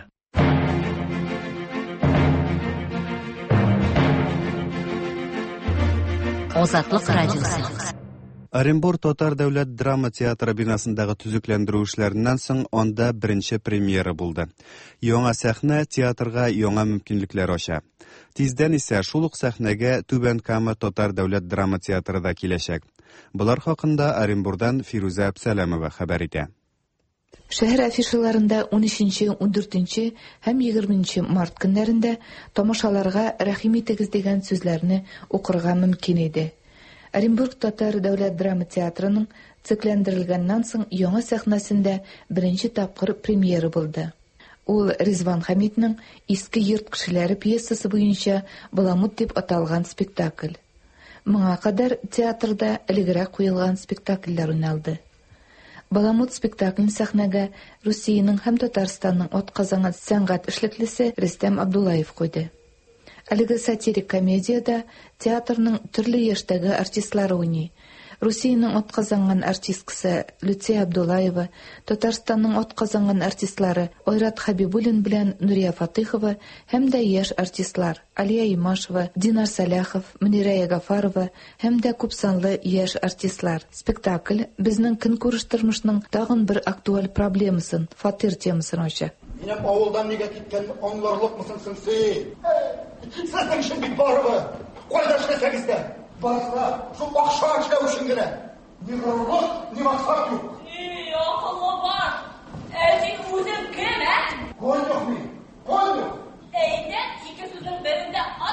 Азатлык радиосы. Оренбур Татар дәүләт драма театры бинасындагы төзекләндерү эшләреннән соң анда беренче премьера булды. Яңа сәхнә театрга яңа мөмкинлекләр ача. Тиздән исә шул ук сәхнәгә Түбән Кама Татар дәүләт драма театры да киләчәк. Булар хакында Оренбурдан Фируза Әбсәләмова хәбәр итә. Шәһәр афишаларында 13, 14 һәм 20 март көннәрендә тамашаларга рәхим итегез дигән сүзләрне укырга мөмкин иде. Оренбург Татар дәүләт драма театрының цикләндерелгәннән соң яңа сәхнәсендә беренче тапкыр премьера булды. Ул Ризван Хәмитның Иске йорт кешеләре пьесасы буенча Баламут дип аталган спектакль. Моңа кадәр театрда элегрәк куелган спектакльләр уйналды. Баламут спектаклен сәхнәгә Русиянең һәм Татарстанның атказанган сәнгать эшлеклесе Рөстәм Абдуллаев куйды. Әлеге сатирик комедияда театрның төрле яшьтәге артистлары уйный. Русиянең атказанган артисткасы Люция Абдуллаева, Татарстанның атказанган артистлары Ойрат Хабибуллин белән Нурия Фатыйхова һәм дә яшь артистлар Алия Имашева, Динар Саляхов, Мөнирә Гафарова һәм дә күпсанлы яшь артистлар. Спектакль безнең көнкүреш тормышның тагын бер актуаль проблемасын, фатир темасын ача. Минем авылдан нигә киткән аңларлык мısın син? Сезнең өчен бик барыбы. Кайда эшләсәгез дә, барса шул акча эшләү өчен генә. Ни горурлык, ни максат юк. Акыллы баш. Син үзең кем, Койдык мин. Койдык. Әйдә, ике сүзнең берендә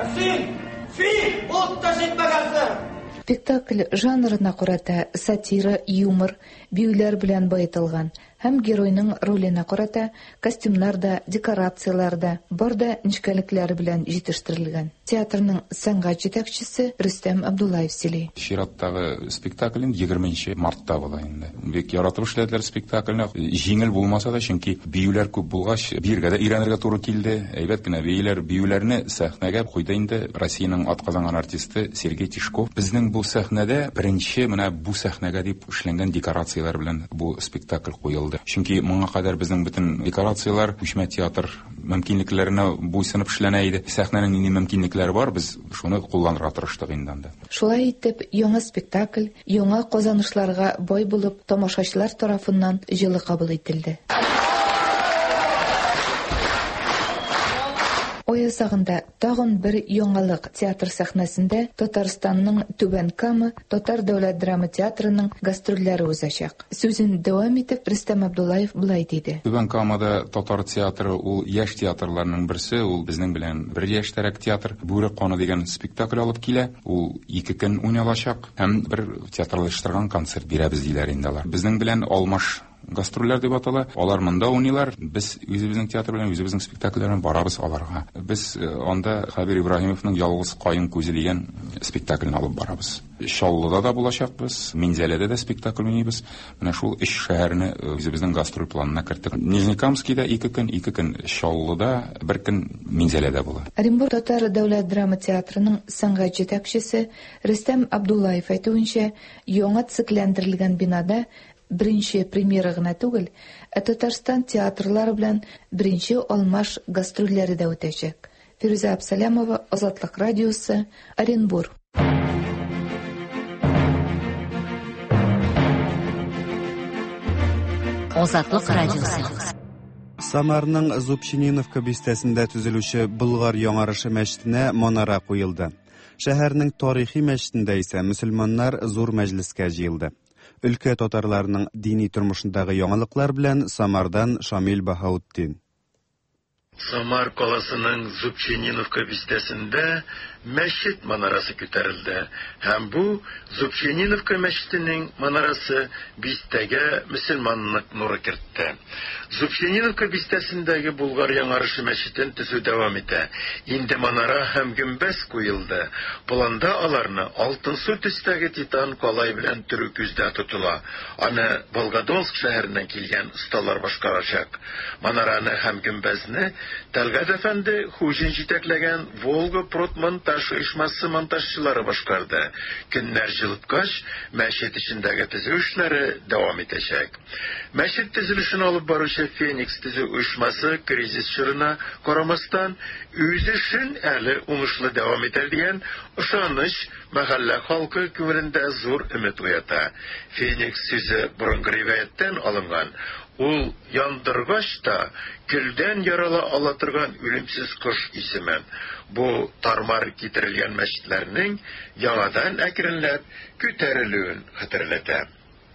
Спектакль жанрына карата сатира, юмор, биюләр белән баетылган һәм геройның роленә карата костюмнар да, декорациялар да, бар да нечкәлекләре белән җитештерелгән. Театрның сәнгать җитәкчесе Рөстәм Абдуллаев сөйли. Чираттагы спектакль 20 мартта була инде. Бик яратып эшләделәр спектакльне. Җиңел булмаса да, чөнки биюләр күп булгач, биргә дә өйрәнергә туры килде. Әйбәт кенә биюләрне сәхнәгә куйды инде Россиянең атказанган артисты Сергей Тишков. Безнең бу сәхнәдә беренче менә бу сәхнәгә дип эшләнгән декорациялар белән бу спектакль куелды. Чөнки моңа кадәр безнең бөтен декорациялар күчмә театр мөмкинлекләренә буйсынып эшләнә иде. Сәхнәнең нинди мөмкинлекләре бар, без шуны кулланырга тырыштык инде анда. Шулай итеп, яңа спектакль яңа казанышларга бай булып, тамашачылар тарафыннан җылы кабул ителде. Оясагында тагын бер яңалык театр сәхнәсендә Татарстанның Түбән Кама Татар дәүләт драма театрының гастрольләре узачак. Сүзен дәвам итеп Рөстәм Абдуллаев булай диде. Түбән Камада татар театры ул яшь театрларның берсе, ул безнең белән бер яшьтәрәк театр Бүре каны дигән спектакль алып килә. Ул 2 көн уйналачак һәм бер театрлаштырган концерт бирәбез диләр инде алар. Безнең белән алмаш гастрольләр дип атала. Алар монда уйныйлар. Біз үзебезнең театр белән үзебезнең спектакльләрне барабыз аларга. Без анда Хабир Ибраһимовның Ялгыз кайын күзе дигән спектакльне алып барабыз. Шаллыда да булачакбыз, Минзәләдә дә спектакль уйныйбыз. Менә шул 3 шәһәрне үзебезнең гастроль планына кертик. Нижнекамскида 2 көн, Шаллыда 1 көн, Минзәләдә була. Оренбург Татар дәүләт драма театрының сәнгать җитәкчесе Рөстәм Абдуллаев әйтүенчә, яңа цикләндерелгән бинада беренче премьера гына түгел, Татарстан театрлары белән беренче алмаш гастрольләре дә үтәчәк. Фируза Абсалямова, Азатлык радиосы, Оренбург. Азатлык радиосы. Самарның Зубчининовка бистәсендә төзелүче Болгар яңарышы мәчетенә манара куелды. Шәһәрнең тарихи мәчетендә исә мөселманнар зур мәҗлескә җыелды. Өлкә татарларының дини тормышындагы яңалыклар белән Самардан Шамил Баһаутдин. Самар каласының Зубчининовка бистәсендә мәчет манарасы күтәрелде. Һәм бу Зубчининовка мәчетенең манарасы бистәгә мөселманлык нуры кертте. Зубчининовка бистәсендәге Болгар яңарышы мәчетен төзү дәвам итә. Инде манара һәм гөмбәз куелды. Планда аларны алтын су төстәге титан калай белән төрү күздә тотыла. Аны Волгодонск шәһәреннән килгән осталар башкарачак. Манараны һәм гөмбәзне Тәлгат әфәнде Хужин җитәкләгән Волга-Продмонтаж оешмасы монтажчылары башкарды. Көннәр җылыткач, мәчет эчендәге төзү эшләре дәвам итәчәк. Мәчет төзелешен алып баручы Феникс төзү оешмасы кризис чорына карамастан үз эшен әле уңышлы дәвам итәр дигән ышаныч мәхәллә халкы күңелендә зур өмет уята. Феникс сүзе борынгы риваяттан алынган. Ул яндыргач та көлдән ярала ала торган үлемсез кош исеме. Бу тармар китерелгән мәчетләрнең яңадан әкренләп күтәрелүен хәтерләтә.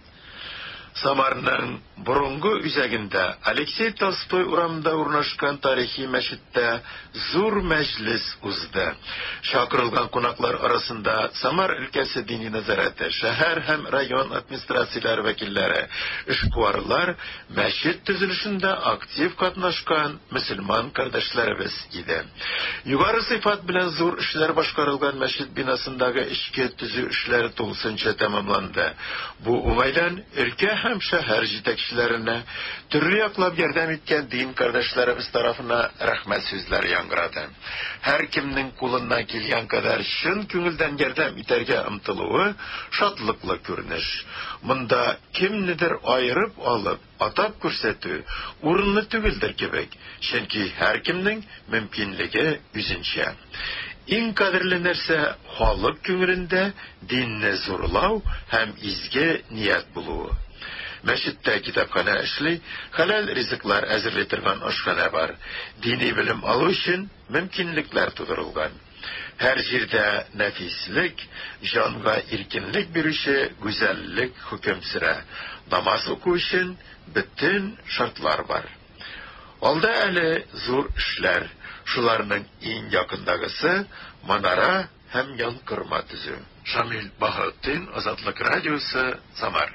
Самарның борынгы үзәгендә Алексей Толстой урамында урнашкан тарихи мәчеттә зур мәҗлес узды. Шакырылган кунаклар арасында Самар өлкәсе дини назараты, шәһәр һәм район администрацияләре вәкилләре, эшкуарлар, мәчет төзелешендә актив катнашкан мөселман кардәшләребез иде. Югары сыйфат белән зур эшләр башкарылган мәчет бинасындагы эчке төзү эшләре тулысынча тәмамланды. Бу уңайдан өлкә һәм шәһәр җитәкчеләренә төрле яклап ярдәм иткән дин кардәшләребез тарафына рәхмәт сүзләре яңгырады. Һәр кемнең кулыннан килгән кадәр чын күңелдән ярдәм итәргә омтылуы шатлыклы күренеш. Монда кемнедер айырып алып, атап күрсәтү урынлы түгелдер кебек, чөнки һәр кемнең мөмкинлеге үзенчә. Иң кадерле нәрсә халык күңелендә динне зурлау һәм изге ният булуы. Мәчеттә китапханә эшли, хәләл ризыклар әзерли торган ашханә бар. Дини белем алу өчен мөмкинлекләр тудырылган. Һәр җирдә нәфислек, җанга иркенлек бирүче гүзәллек хөкем сөрә. Намаз уку өчен бөтен шартлар бар. Алда әле зур эшләр. Шуларның иң якындагысы манара һәм янкырма төзү. Шамил Баһаутдин, Азатлык радиосы, Самар.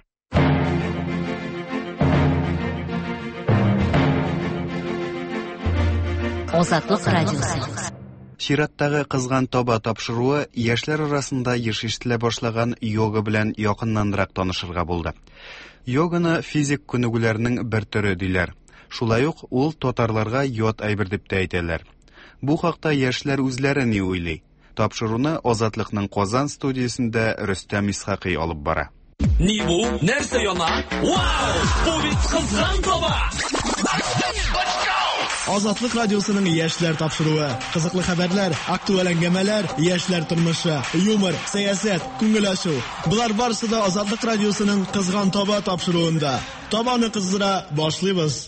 Азатлык радиосы. Чираттагы кызган таба тапшыруы яшьләр арасында еш ишетелә башлаган йога белән якыннанрак танышырга булды. Йоганы физик күнегүләрнең бер төре диләр. Шулай ук ул татарларга ят әйбер дип тә әйтәләр. Бу хакта яшьләр үзләре ни уйлый? Тапшыруны Азатлыкның Казан студиясендә Рөстәм Исхакый алып бара. Ни бу? Нәрсә яна? Вау! Бу бит кызган таба! Азатлык радиосының яшьләр тапшыруы. Кызыклы хәбәрләр, актуаль әңгәмәләр, яшьләр тормышы, юмор, сәясәт, күңел ачу. Булар барысы да Азатлык радиосының кызган таба тапшыруында. Табаны кыздыра башлыйбыз.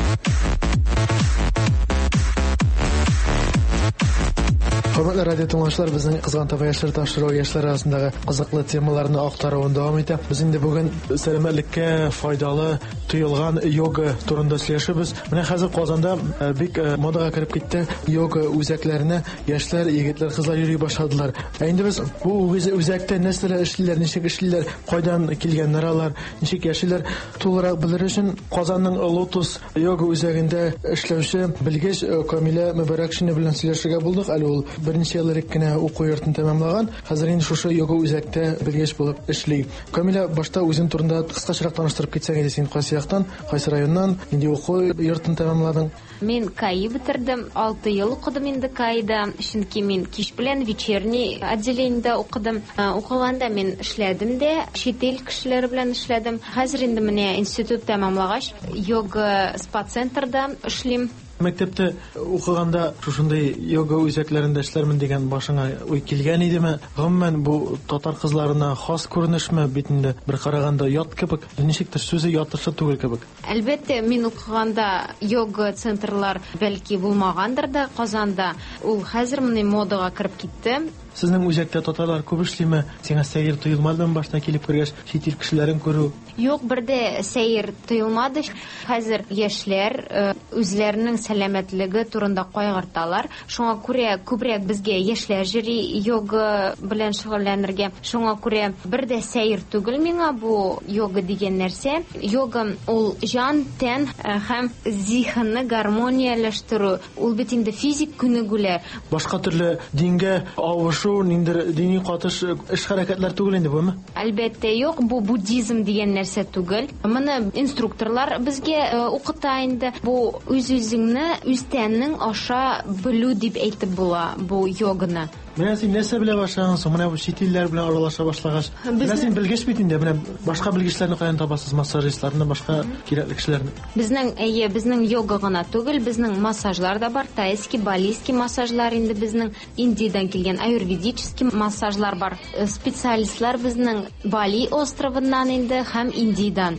Хөрмәтле радио тыңлаучылар, безнең кызган таба яшьләр тапшыру яшьләр арасындагы кызыклы темаларны актаруын дәвам итә. Без инде бүген сәламәтлеккә файдалы тоелган йога турында сөйләшәбез. Менә хәзер Казанда бик модага кирип китте. Йога үзәкләренә яшьләр, егетләр, кызлар йөри башладылар. Инде без бу үзәктә нәрсәләр эшлиләр, ничек эшлиләр, кайдан килгәннәр алар, ничек яшиләр, тулырак белер өчен Казанның Лотос йога үзәгендә эшләүче белгеч Камилә Мөбарәкшина белән сөйләшергә булдык. Әле ул берничә ел элек кенә уку йортын тәмамлаган. Хәзер инде шушы йога үзәктә белгеч булып эшли. Камилә, башта үзең турында кыскачарак таныштырып китсәң иде, син кайсы яктан, кайсы районнан, инде уку йортын тәмамладың? Мен КАИ бетердем, 6 ел укыдым инде КАИда, чөнки мин кич белән вечерний отделениедә укыдым. Укыганда мен эшләдем дә, чит ил кешеләре белән эшләдем. Хәзер инде менә институт тәмамлагач, йога спа-центрда эшлим. Мәктәптә укыганда шушындай йога үзәкләрендә эшләрмен дигән башыңа уй килгән идеме? Гомумән бу татар кызларына хас күренешме бит инде? Бер караганда ят кебек, ничектер сүзе ятышы түгел кебек. Әлбәттә, мин укыганда йога центрлар бәлки булмагандыр да Казанда. Ул хәзер менә модага кирип китте. Сезнең үзәктә татарлар күп эшлиме? Сиңа сәер тоелмадымы башта килеп кергәч, чит ил кешеләрен күрү? Юк, бердә сәер тоелмады. Хәзер яшьләр үзләренең сәламәтлеге турында кайгырталар. Шуңа күрә күбрәк безгә яшьләр җыри йога белән шөгыльләнергә. Шуңа күрә бердә сәер түгел миңа бу йога дигән нәрсә. Йога ул җан, тән һәм зиһенне гармонияләштерү. Ул бит инде физик күнегүләр. Башка төрле дингә авышу, ниндер дини катыш эш хәрәкәтләр түгел инде буме? Әлбәттә юк, бу буддизм дигән нәрсә түгел. Моны инструкторлар безгә укыта инде. Бу үз-үзеңне, үз тәннең аша белү дип әйтеп була бу йоганы. Менә син нәрсә белә башлаган соң, менә бу чит илләр белән аралаша башлагач. Менә син белгеч бит инде, менә башка белгечләрне каян табасыз, массажистларны, башка кирәкле кешеләрне? Безнең йога гына түгел, безнең массажлар да бар, тайский, балийский массажлар инде безнең Индиядән килгән аюрведический массажлар бар. Специалистлар безнең Бали островыннан инде һәм Индиядән.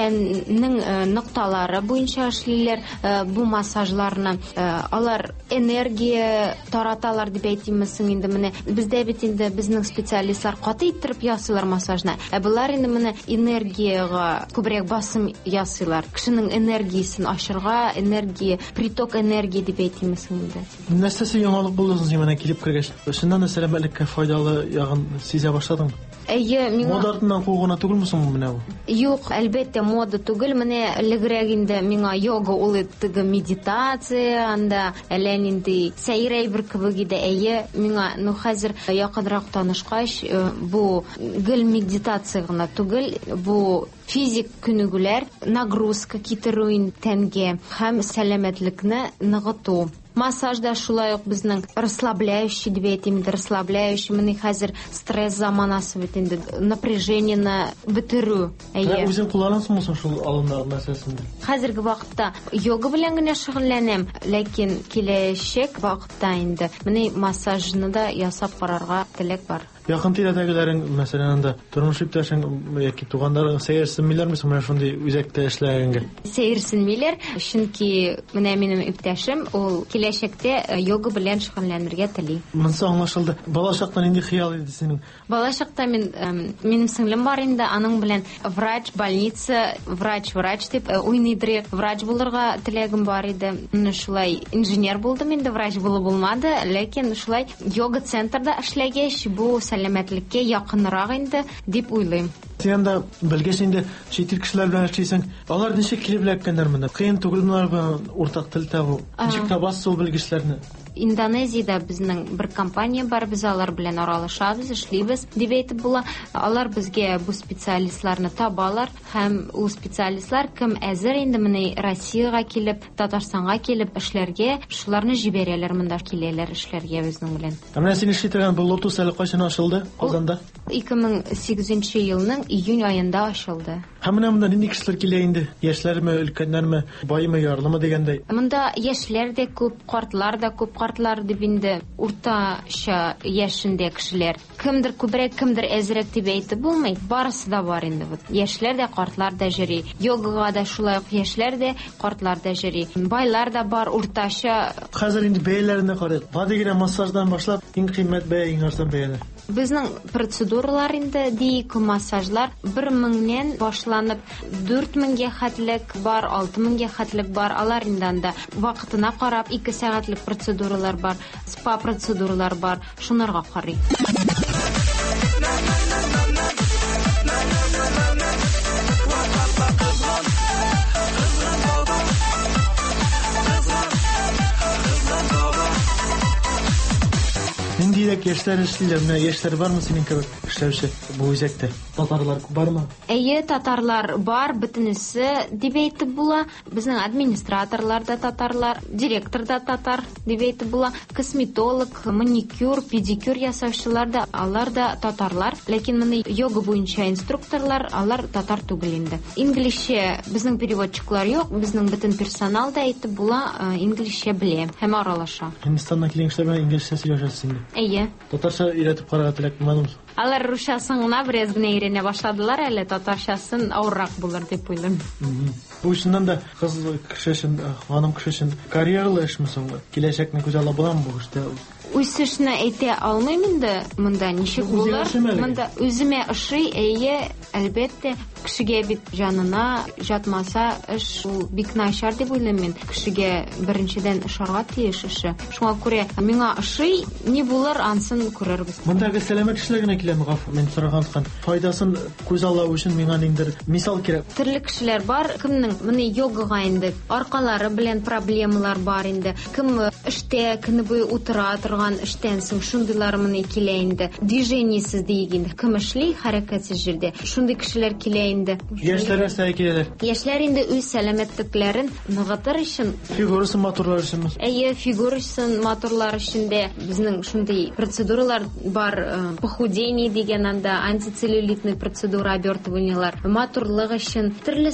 Тәннең нокталары буенча эшлиләр бу массажларны. Алар энергия тараталар дип әйтимез. Менә бездә бит инде безнең специалистлар каты иттереп ясыйлар массажны. Булар инде менә энергияга күбрәк басым ясыйлар. Кешенең энергиясын ачырга, приток энергия дип әйтимез инде. Нәрсәсе яңалык булды син менә килеп кергәч? Шуннан сәламәтлеккә файдалы ягын сизә башладың? Мода артыннан кугына түгелме соң менә бу? Юк, әлбәттә мода түгел. Менә элегрәк инде миңа йога ул иттеге медитация, анда әллә нинди сәйрәй бер кебек иде. Миңа хәзер якынрак танышкач, бу гел медитация гына түгел, бу физик күнегүләр, нагрузка китерү тәнгә һәм сәламәтлекне ныгыту. Массажда шулай ук безнең расслабляющий дип әйтим, расслабляющий. Менә хәзер стресс заманасы бит инде, напряжениене бетерү. Үзең кулланасыңмы шул алымнар мәсьәләсендә? Хәзерге вакытта йога белән генә шөгыльләнәм, ләкин киләчәк вакытта инде менә массажны да ясап карарга теләк бар. Якын тирәдәгеләрең, мәсәлән, анда тормыш иптәшең яки тугандарың сәерсенмиләрме менә шундый үзәктә эшләгәнгә? Сәерсенмиләр, чөнки менә минем иптәшем ул киләчәктә йога белән шөгыльләнергә тели. Монсы аңлашылды. Балачактан инде хыял иде синең. Балачакта минем сеңлем бар инде, аның белән врач, больница, врач дип уйныйдыр. Врач булырга теләгем бар иде. Шулай инженер булдым инде, врач булмады, ләкин шулай йога центрда эшләгәч, бу сәламәтлеккә якынрак инде дип уйлыйм. Сен дә белгәч инде чит ил кешеләр белән эшлисең. Алар ничек килеп эләккәннәр монда? Кыен түгелме алар уртак тел табу? Ничек табасыз ул белгечләрне? Индонезиядә безнең бер компания бар, без алар белән аралашабыз, эшлибез дип әйтеп була. Алар безгә бу специалистларны табалар һәм ул специалистлар кем әзер инде менә Россиягә килеп, Татарстанга килеп эшләргә, шуларны җибәрәләр, монда киләләр эшләргә безнең белән. Менә син эшләгән бу Lotus әле кайчан ачылды? Казанда? 2008 елның июнь аенда ачылды. Һәм менә монда нинди кешеләр килә инде? Яшьләрме, өлкәннәрме, баймы, ярлымы дигәндәй? Монда яшьләр дә күп, картлар да күп. Картлар дип инде уртача яшендә кешеләр. Кемдер күбрәк, кемдер әзрәк дип әйтеп булмый. Барысы да бар инде. Яшьләр дә, картлар да йөри. Йогага да шулай ук яшьләр дә, картлар да йөри. Байлар да бар, уртача. Хәзер инде бәяләрне карыйк. Гади массаждан башлап, иң кыйммәт бәя, иң арзан бәяләр. Безнең процедуралар инде дик массажлар 1000-нән башланып 4000-гә хәтлек бар, 6000-гә хәтлек бар. Алар инде анда вакытына карап 2 сәгатьлек процедуралар бар, спа процедуралар бар. Шунларга карый. Ниндирәк яшьләр эшлиләр? Менә яшьләр бармы синең кебек эшләүче бу үзәктә? Татарлар бармы? Әйе, татарлар бар, бөтенесе дип әйтеп була. Безнең администраторлар да татарлар, директор да татар дип әйтеп була. Косметолог, маникюр, педикюр ясаучылар да, алар да татарлар. Ләкин моны йога буенча инструкторлар, алар татар түгел инде. Инглишчә безнең переводчиклар юк, безнең бөтен персонал да әйтеп була, инглишчә белә һәм аралаша. Һиндстаннан килгән кешеләр белән инглишчә сөйләшәсез инде. Әйе. Татарча өйрәтеп карарга теләкмәдем. Алар русчасын гына бераз гына өйрәнә башладылар, әле татарчасын авыррак булыр дип уйлыйм. Бу эшнән дә кыз кеше өчен, ханым кеше өчен карьералы эшме соң? Киләчәкне күзә ала буламы бу эштә? Үсешне әйтә алмыйм инде. Монда ничек булыр? Монда үземә ошый, әйе, әлбәттә, кешегә бит җанына жатмаса, эш ул бик начар дип уйлыйм мин. Кешегә беренчедән ошарга тиеш эше. Шуңа күрә миңа ошый, ни булыр ансын күрербез. Мондагы сәламәт кешеләр генә киләме, гафу, мин сораган файдасын күз алу өчен миңа ниндер мисал кирәк. Төрле кешеләр бар, кемнең моны йогага инде аркалары белән проблемалар бар инде. Кем эштә көне буе утыра торган эштән соң шундыйлар моны килә инде. Движениесез дигән, кем эшли хәрәкәтсез җирдә. Шундый кешеләр килә инде. Яшьләр әсә киләләр. Яшьләр инде үз сәламәтлекләрен ныгытыр өчен, фигурасын матурлар өчен. Әйе, фигурасын матурлар өчен дә безнең шундый процедуралар бар. Похудение дигән анда, антицеллюлитный процедура, обертываниелар, матурлык өчен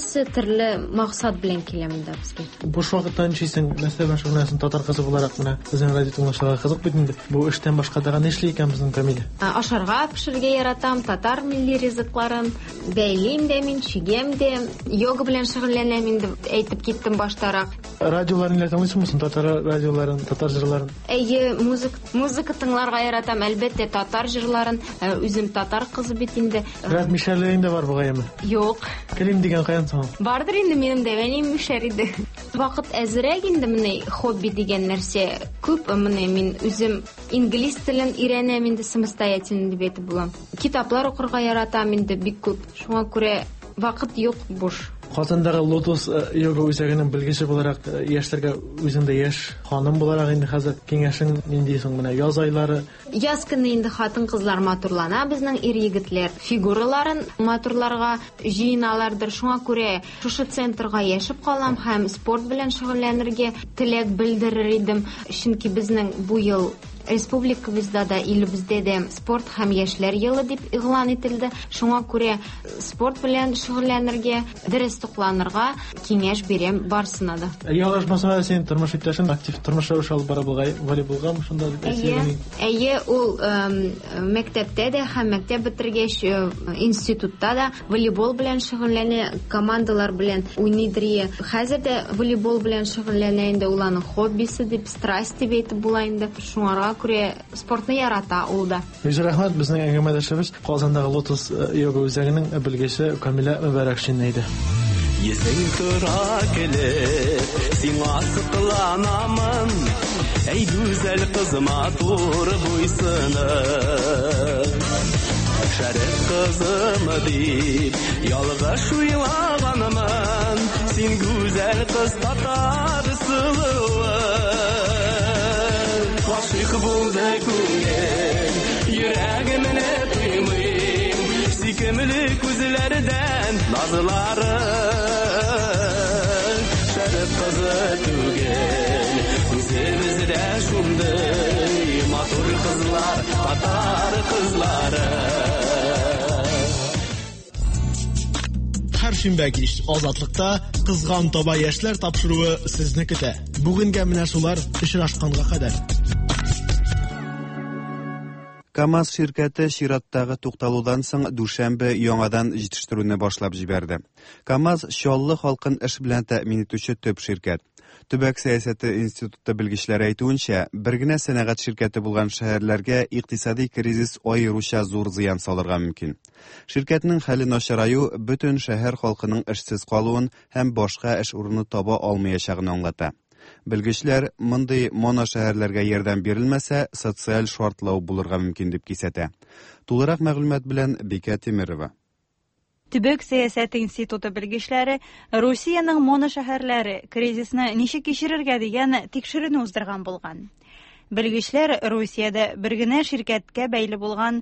төрле максат белән килә монда безгә. Буш вакытта ничисең, мәсәлән, шунысын татар кызы буларак менә безнең радио тыңлаучыларга кызык бит инде. Бу эштән башка да ни эшли икән безнең Камилә? Ашарга, пешерергә яратам, татар милли ризыкларын бәйлим дә мин, чигәм дә, йога белән шөгыльләнәм инде, әйтеп киттем баштарак. Радиоларын тыңлыйсыңмы, татар радиоларын, татар җырларын? Әйе, музыка тыңларга яратам, әлбәттә татар җырларын, үзем татар кызы бит инде. Рәт мишәрләрең дә бар бугаймы? Юк. Килим дигән каян соң? Бардыр инде минем дә, минем мишәр иде. Вакыт әзрәк инде менә хобби дигән нәрсә күп, менә мин үзем инглиз телен өйрәнәм инде самостоятельно дип әйтеп булам. Китаплар укырга яратам инде бик күп. Шуңа күрә вакыт юк, буш. Казандагы Lotus йога үзәгенең белгече буларак яшьләргә үзеңдә яшь ханым буларак инде хәзер киңәшең нинди соң менә яз айлары? Яз көне инде хатын-кызлар матурлана, безнең ир-егетләр фигураларын матурларга җыйналардыр. Шуңа күрә шушы центрга яшәп калам һәм спорт белән шөгыльләнергә теләк белдерер идем. Чөнки безнең бу ел республикабызда да, илебездә дә спорт һәм яшьләр елы дип игълан ителде. Шуңа күрә спорт белән шөгыльләнергә, дөрес тукланырга киңәш бирәм барсына да. Ялгыш масала син тормыш иптәшең актив тормыш рәвеш алып бара волейболга шунда дип әйтәсең. Әйе, ул мәктәптә дә һәм мәктәп бетергәч институтта да волейбол белән шөгыльләнә, командалар белән уйныйдыр. Хәзер дә волейбол белән шөгыльләнә инде, ул аның хоббисы дип, страсть дип әйтеп була инде. Шуңарга күрә спортны ярата ул да. Рәхмәт, безнең әңгәмәдәшебез Казандагы Лотос йога үзәгенең белгече Камилә Мөбарәкшин иде. Йөзең тора килеп, сиңа сыкланамын, әй гүзәл кызыма тур буйсыны. Шәрәф кызым дип, ялгыш уйлаганмын, син гүзәл кыз татар сылуы. Гашыйк булды күңел, йөрәгемне туймыйм, сөйкемле күзләрдән назлары. Шәрәф кызы түгел, үзебездә шундый матур кызлар, татар кызлары. Һәр шимбә кич Азатлыкта кызган таба яшьләр тапшыруы сезне көтә. Бүгенгә менә шулар очрашканга кадәр. КАМАЗ şirkәте чираттагы тукталудан соң дүшәмбе яңадан җитештерүне башлап җибәрде. КАМАЗ Чаллы халкын эш белән тәэмин итүче төп şirkәт. Төбәк сәясәте институты белгечләре әйтүенчә, бер генә сәнәгать şirkәте булган шәһәрләргә икътисади кризис аеруча зур зыян салырга мөмкин. Şirkәтнең хәле начараю бөтен шәһәр халкының эшсез калуын һәм башка эш урыны таба алмаячагын аңлата. Белгечләр мондый моношәһәрләргә ярдәм бирелмәсә, социаль шартлау булырга мөмкин дип кисәтә. Тулырак мәгълүмат белән Бикә Тимерова. Төбәк сәясәте институты белгечләре Русиянең моношәһәрләре кризисны ничек кичерергә дигән тикшерүне уздырган булган. Белгечләр Русиядә бер генә şirkәткә бәйле булган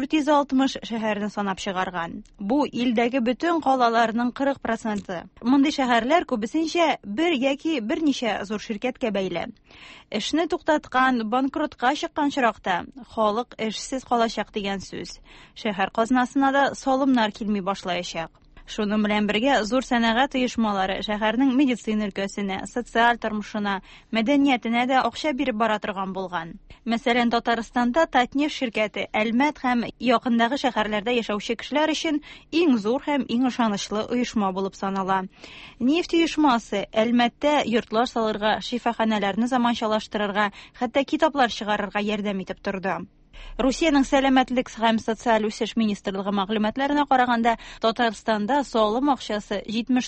460 шәһәрне санап чыгарган. Бу илдәге бөтен калаларның 40%. Мондый шәһәрләр күбесенчә бер яки берничә зур şirkәткә бәйле. Эшне туктаткан, банкротка чыккан чиракта халык эшсез калачак дигән сүз. Шәһәр казнасына да салымнар килми башлаячак. Шуның белән бергә зур сәнәгать оешмалары шәһәрнең медицина өлкәсенә, социаль тормышына, мәдәниятенә дә акча биреп бара торган булган. Мәсәлән, Татарстанда Татнефть şirkәте Әлмәт һәм якындагы шәһәрләрдә яшәүче кешеләр өчен иң зур һәм иң ышанычлы оешма булып санала. Нефть оешмасы Әлмәттә йортлар салырга, шифаханәләрне заманчалаштырырга, хәтта китаплар чыгарырга ярдәм итеп торды. Русиянең сәламәтлек һәм социаль үсеш министрлыгы мәгълүматларына караганда, Татарстанда салым акчасы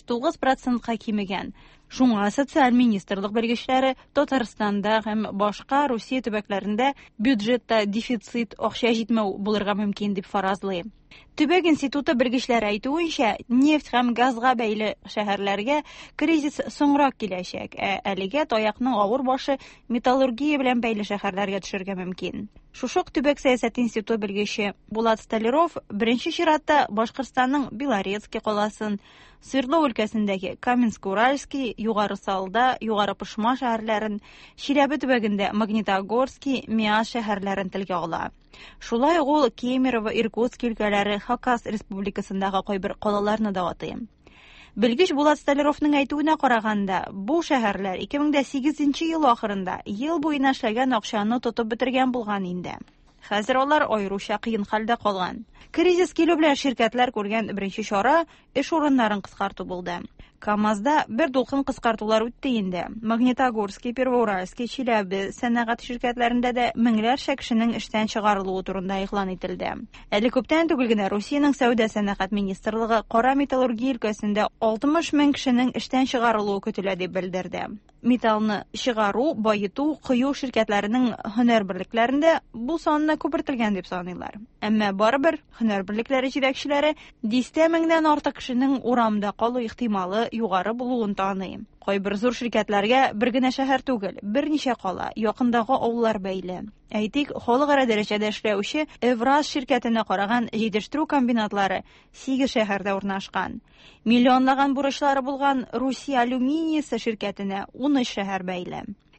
79%-ка кимегән. Шуңа социаль министрлык белгечләре Татарстанда һәм башка Русия төбәкләрендә бюджетта дефицит, акча җитмәү булырга мөмкин дип фаразлый. Төбәк институты белгечләре әйтүенчә, нефть һәм газга бәйле шәһәрләргә кризис соңрак киләчәк, әлегә таякның авыр башы металлургия белән бәйле шәһәрләргә төшәргә мөмкин. Шушык төбәк сәясәт институты белгече Булат Столяров беренче чиратта Башкортстанның Белорецкий каласын, Свердлов өлкәсендәге Каменск-Уральский, Югары Салда, Югары Пышма шәһәрләрен, Чиләбе төбәгендә Магнитогорский, Миас шәһәрләрен телгә ала. Шулай ул Кемерово, Иркутск өлкәләре, Хакас республикасындагы кайбер калаларны да атый. Белгеч Булат Столяровның әйтүенә караганда, бу шәһәрләр 2008 ел ахырында ел буена эшләгән акчаны тотып бетергән булган инде. Хәзер алар аеруча кыен хәлдә калган. Кризис килү белән şirkәтләр күргән беренче чара эш урыннарын кыскарту булды. КАМАЗда бер дулкын кыскартулар үтте инде. Магнитогорский, Первоуральский, Чиләбе сәнәгать şirkәтләрендә дә меңләрчә кешенең эштән чыгарылуы турында игълан ителде. Әле күптән түгел генә Русиянең сәүдә сәнәгать министрлыгы кара металлургия өлкәсендә 60 мең кешенең эштән чыгарылуы көтелә дип белдерде. Металлны чыгару, байыту, кыю şirkәтләренең һөнәр берлекләрендә бу санны күпертелгән дип саныйлар. Әмма барыбер һөнәр берлекләре җитәкчеләре 10 меңнән артык кешенең урамда калу ихтималы югары булуын таный. Кайбер зур şirkәтләргә бер генә шәһәр түгел, берничә кала, якындагы авыллар бәйле. Әйтик, халыкара дәрәҗәдә эшләүче Евраз şirkәтенә караган җитештерү комбинатлары 8 шәһәрдә урнашкан. Миллионлаган бурычлары булган Русия алюминиясе şirkәтенә 13 шәһәр бәйле.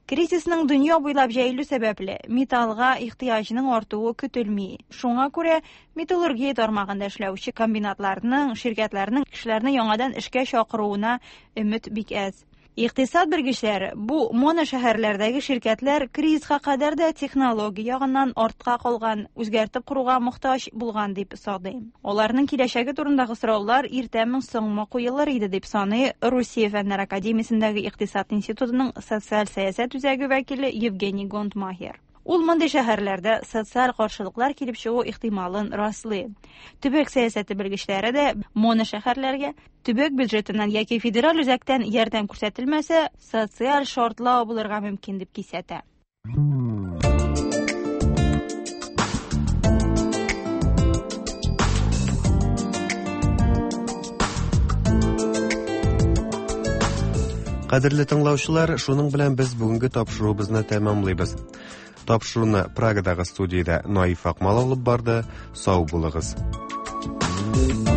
Кризисның дөнья буйлап җәелү сәбәпле металлга ихтыяҗның артуы көтелми. Шуңа күрә металлургия тармагында эшләүче комбинатларның, ширкәтләрнең кешеләрне яңадан эшкә чакыруына өмет бик әз. Икътисад белгечләре бу моношәһәрләрдәге ширкәтләр кризиска кадәр дә технология ягыннан артка калган, үзгәртеп куруга мохтаҗ булган дип саный. Аларның киләчәге турындагы сораулар иртәме соңмы куелыр иде дип саный Русия фәннәр академиясендәге икътисад институтының социаль сәясәт үзәге вәкиле Евгений Гондмахер. Ул мондый шәһәрләрдә социаль каршылыклар килеп чыгу ихтималын раслый. Төбәк сәясәте белгечләре дә моношәһәрләргә төбәк бюджетыннан яки федераль үзәктән ярдәм күрсәтелмәсә, социаль шартлау булырга мөмкин дип кисәтә. Кадерле тыңлаучылар, шуның белән без бүгенге тапшыруыбызны тәмамлыйбыз. Тапшыруны Прагадагы студияда Наиф Акмал алып барды. Сау булыгыз.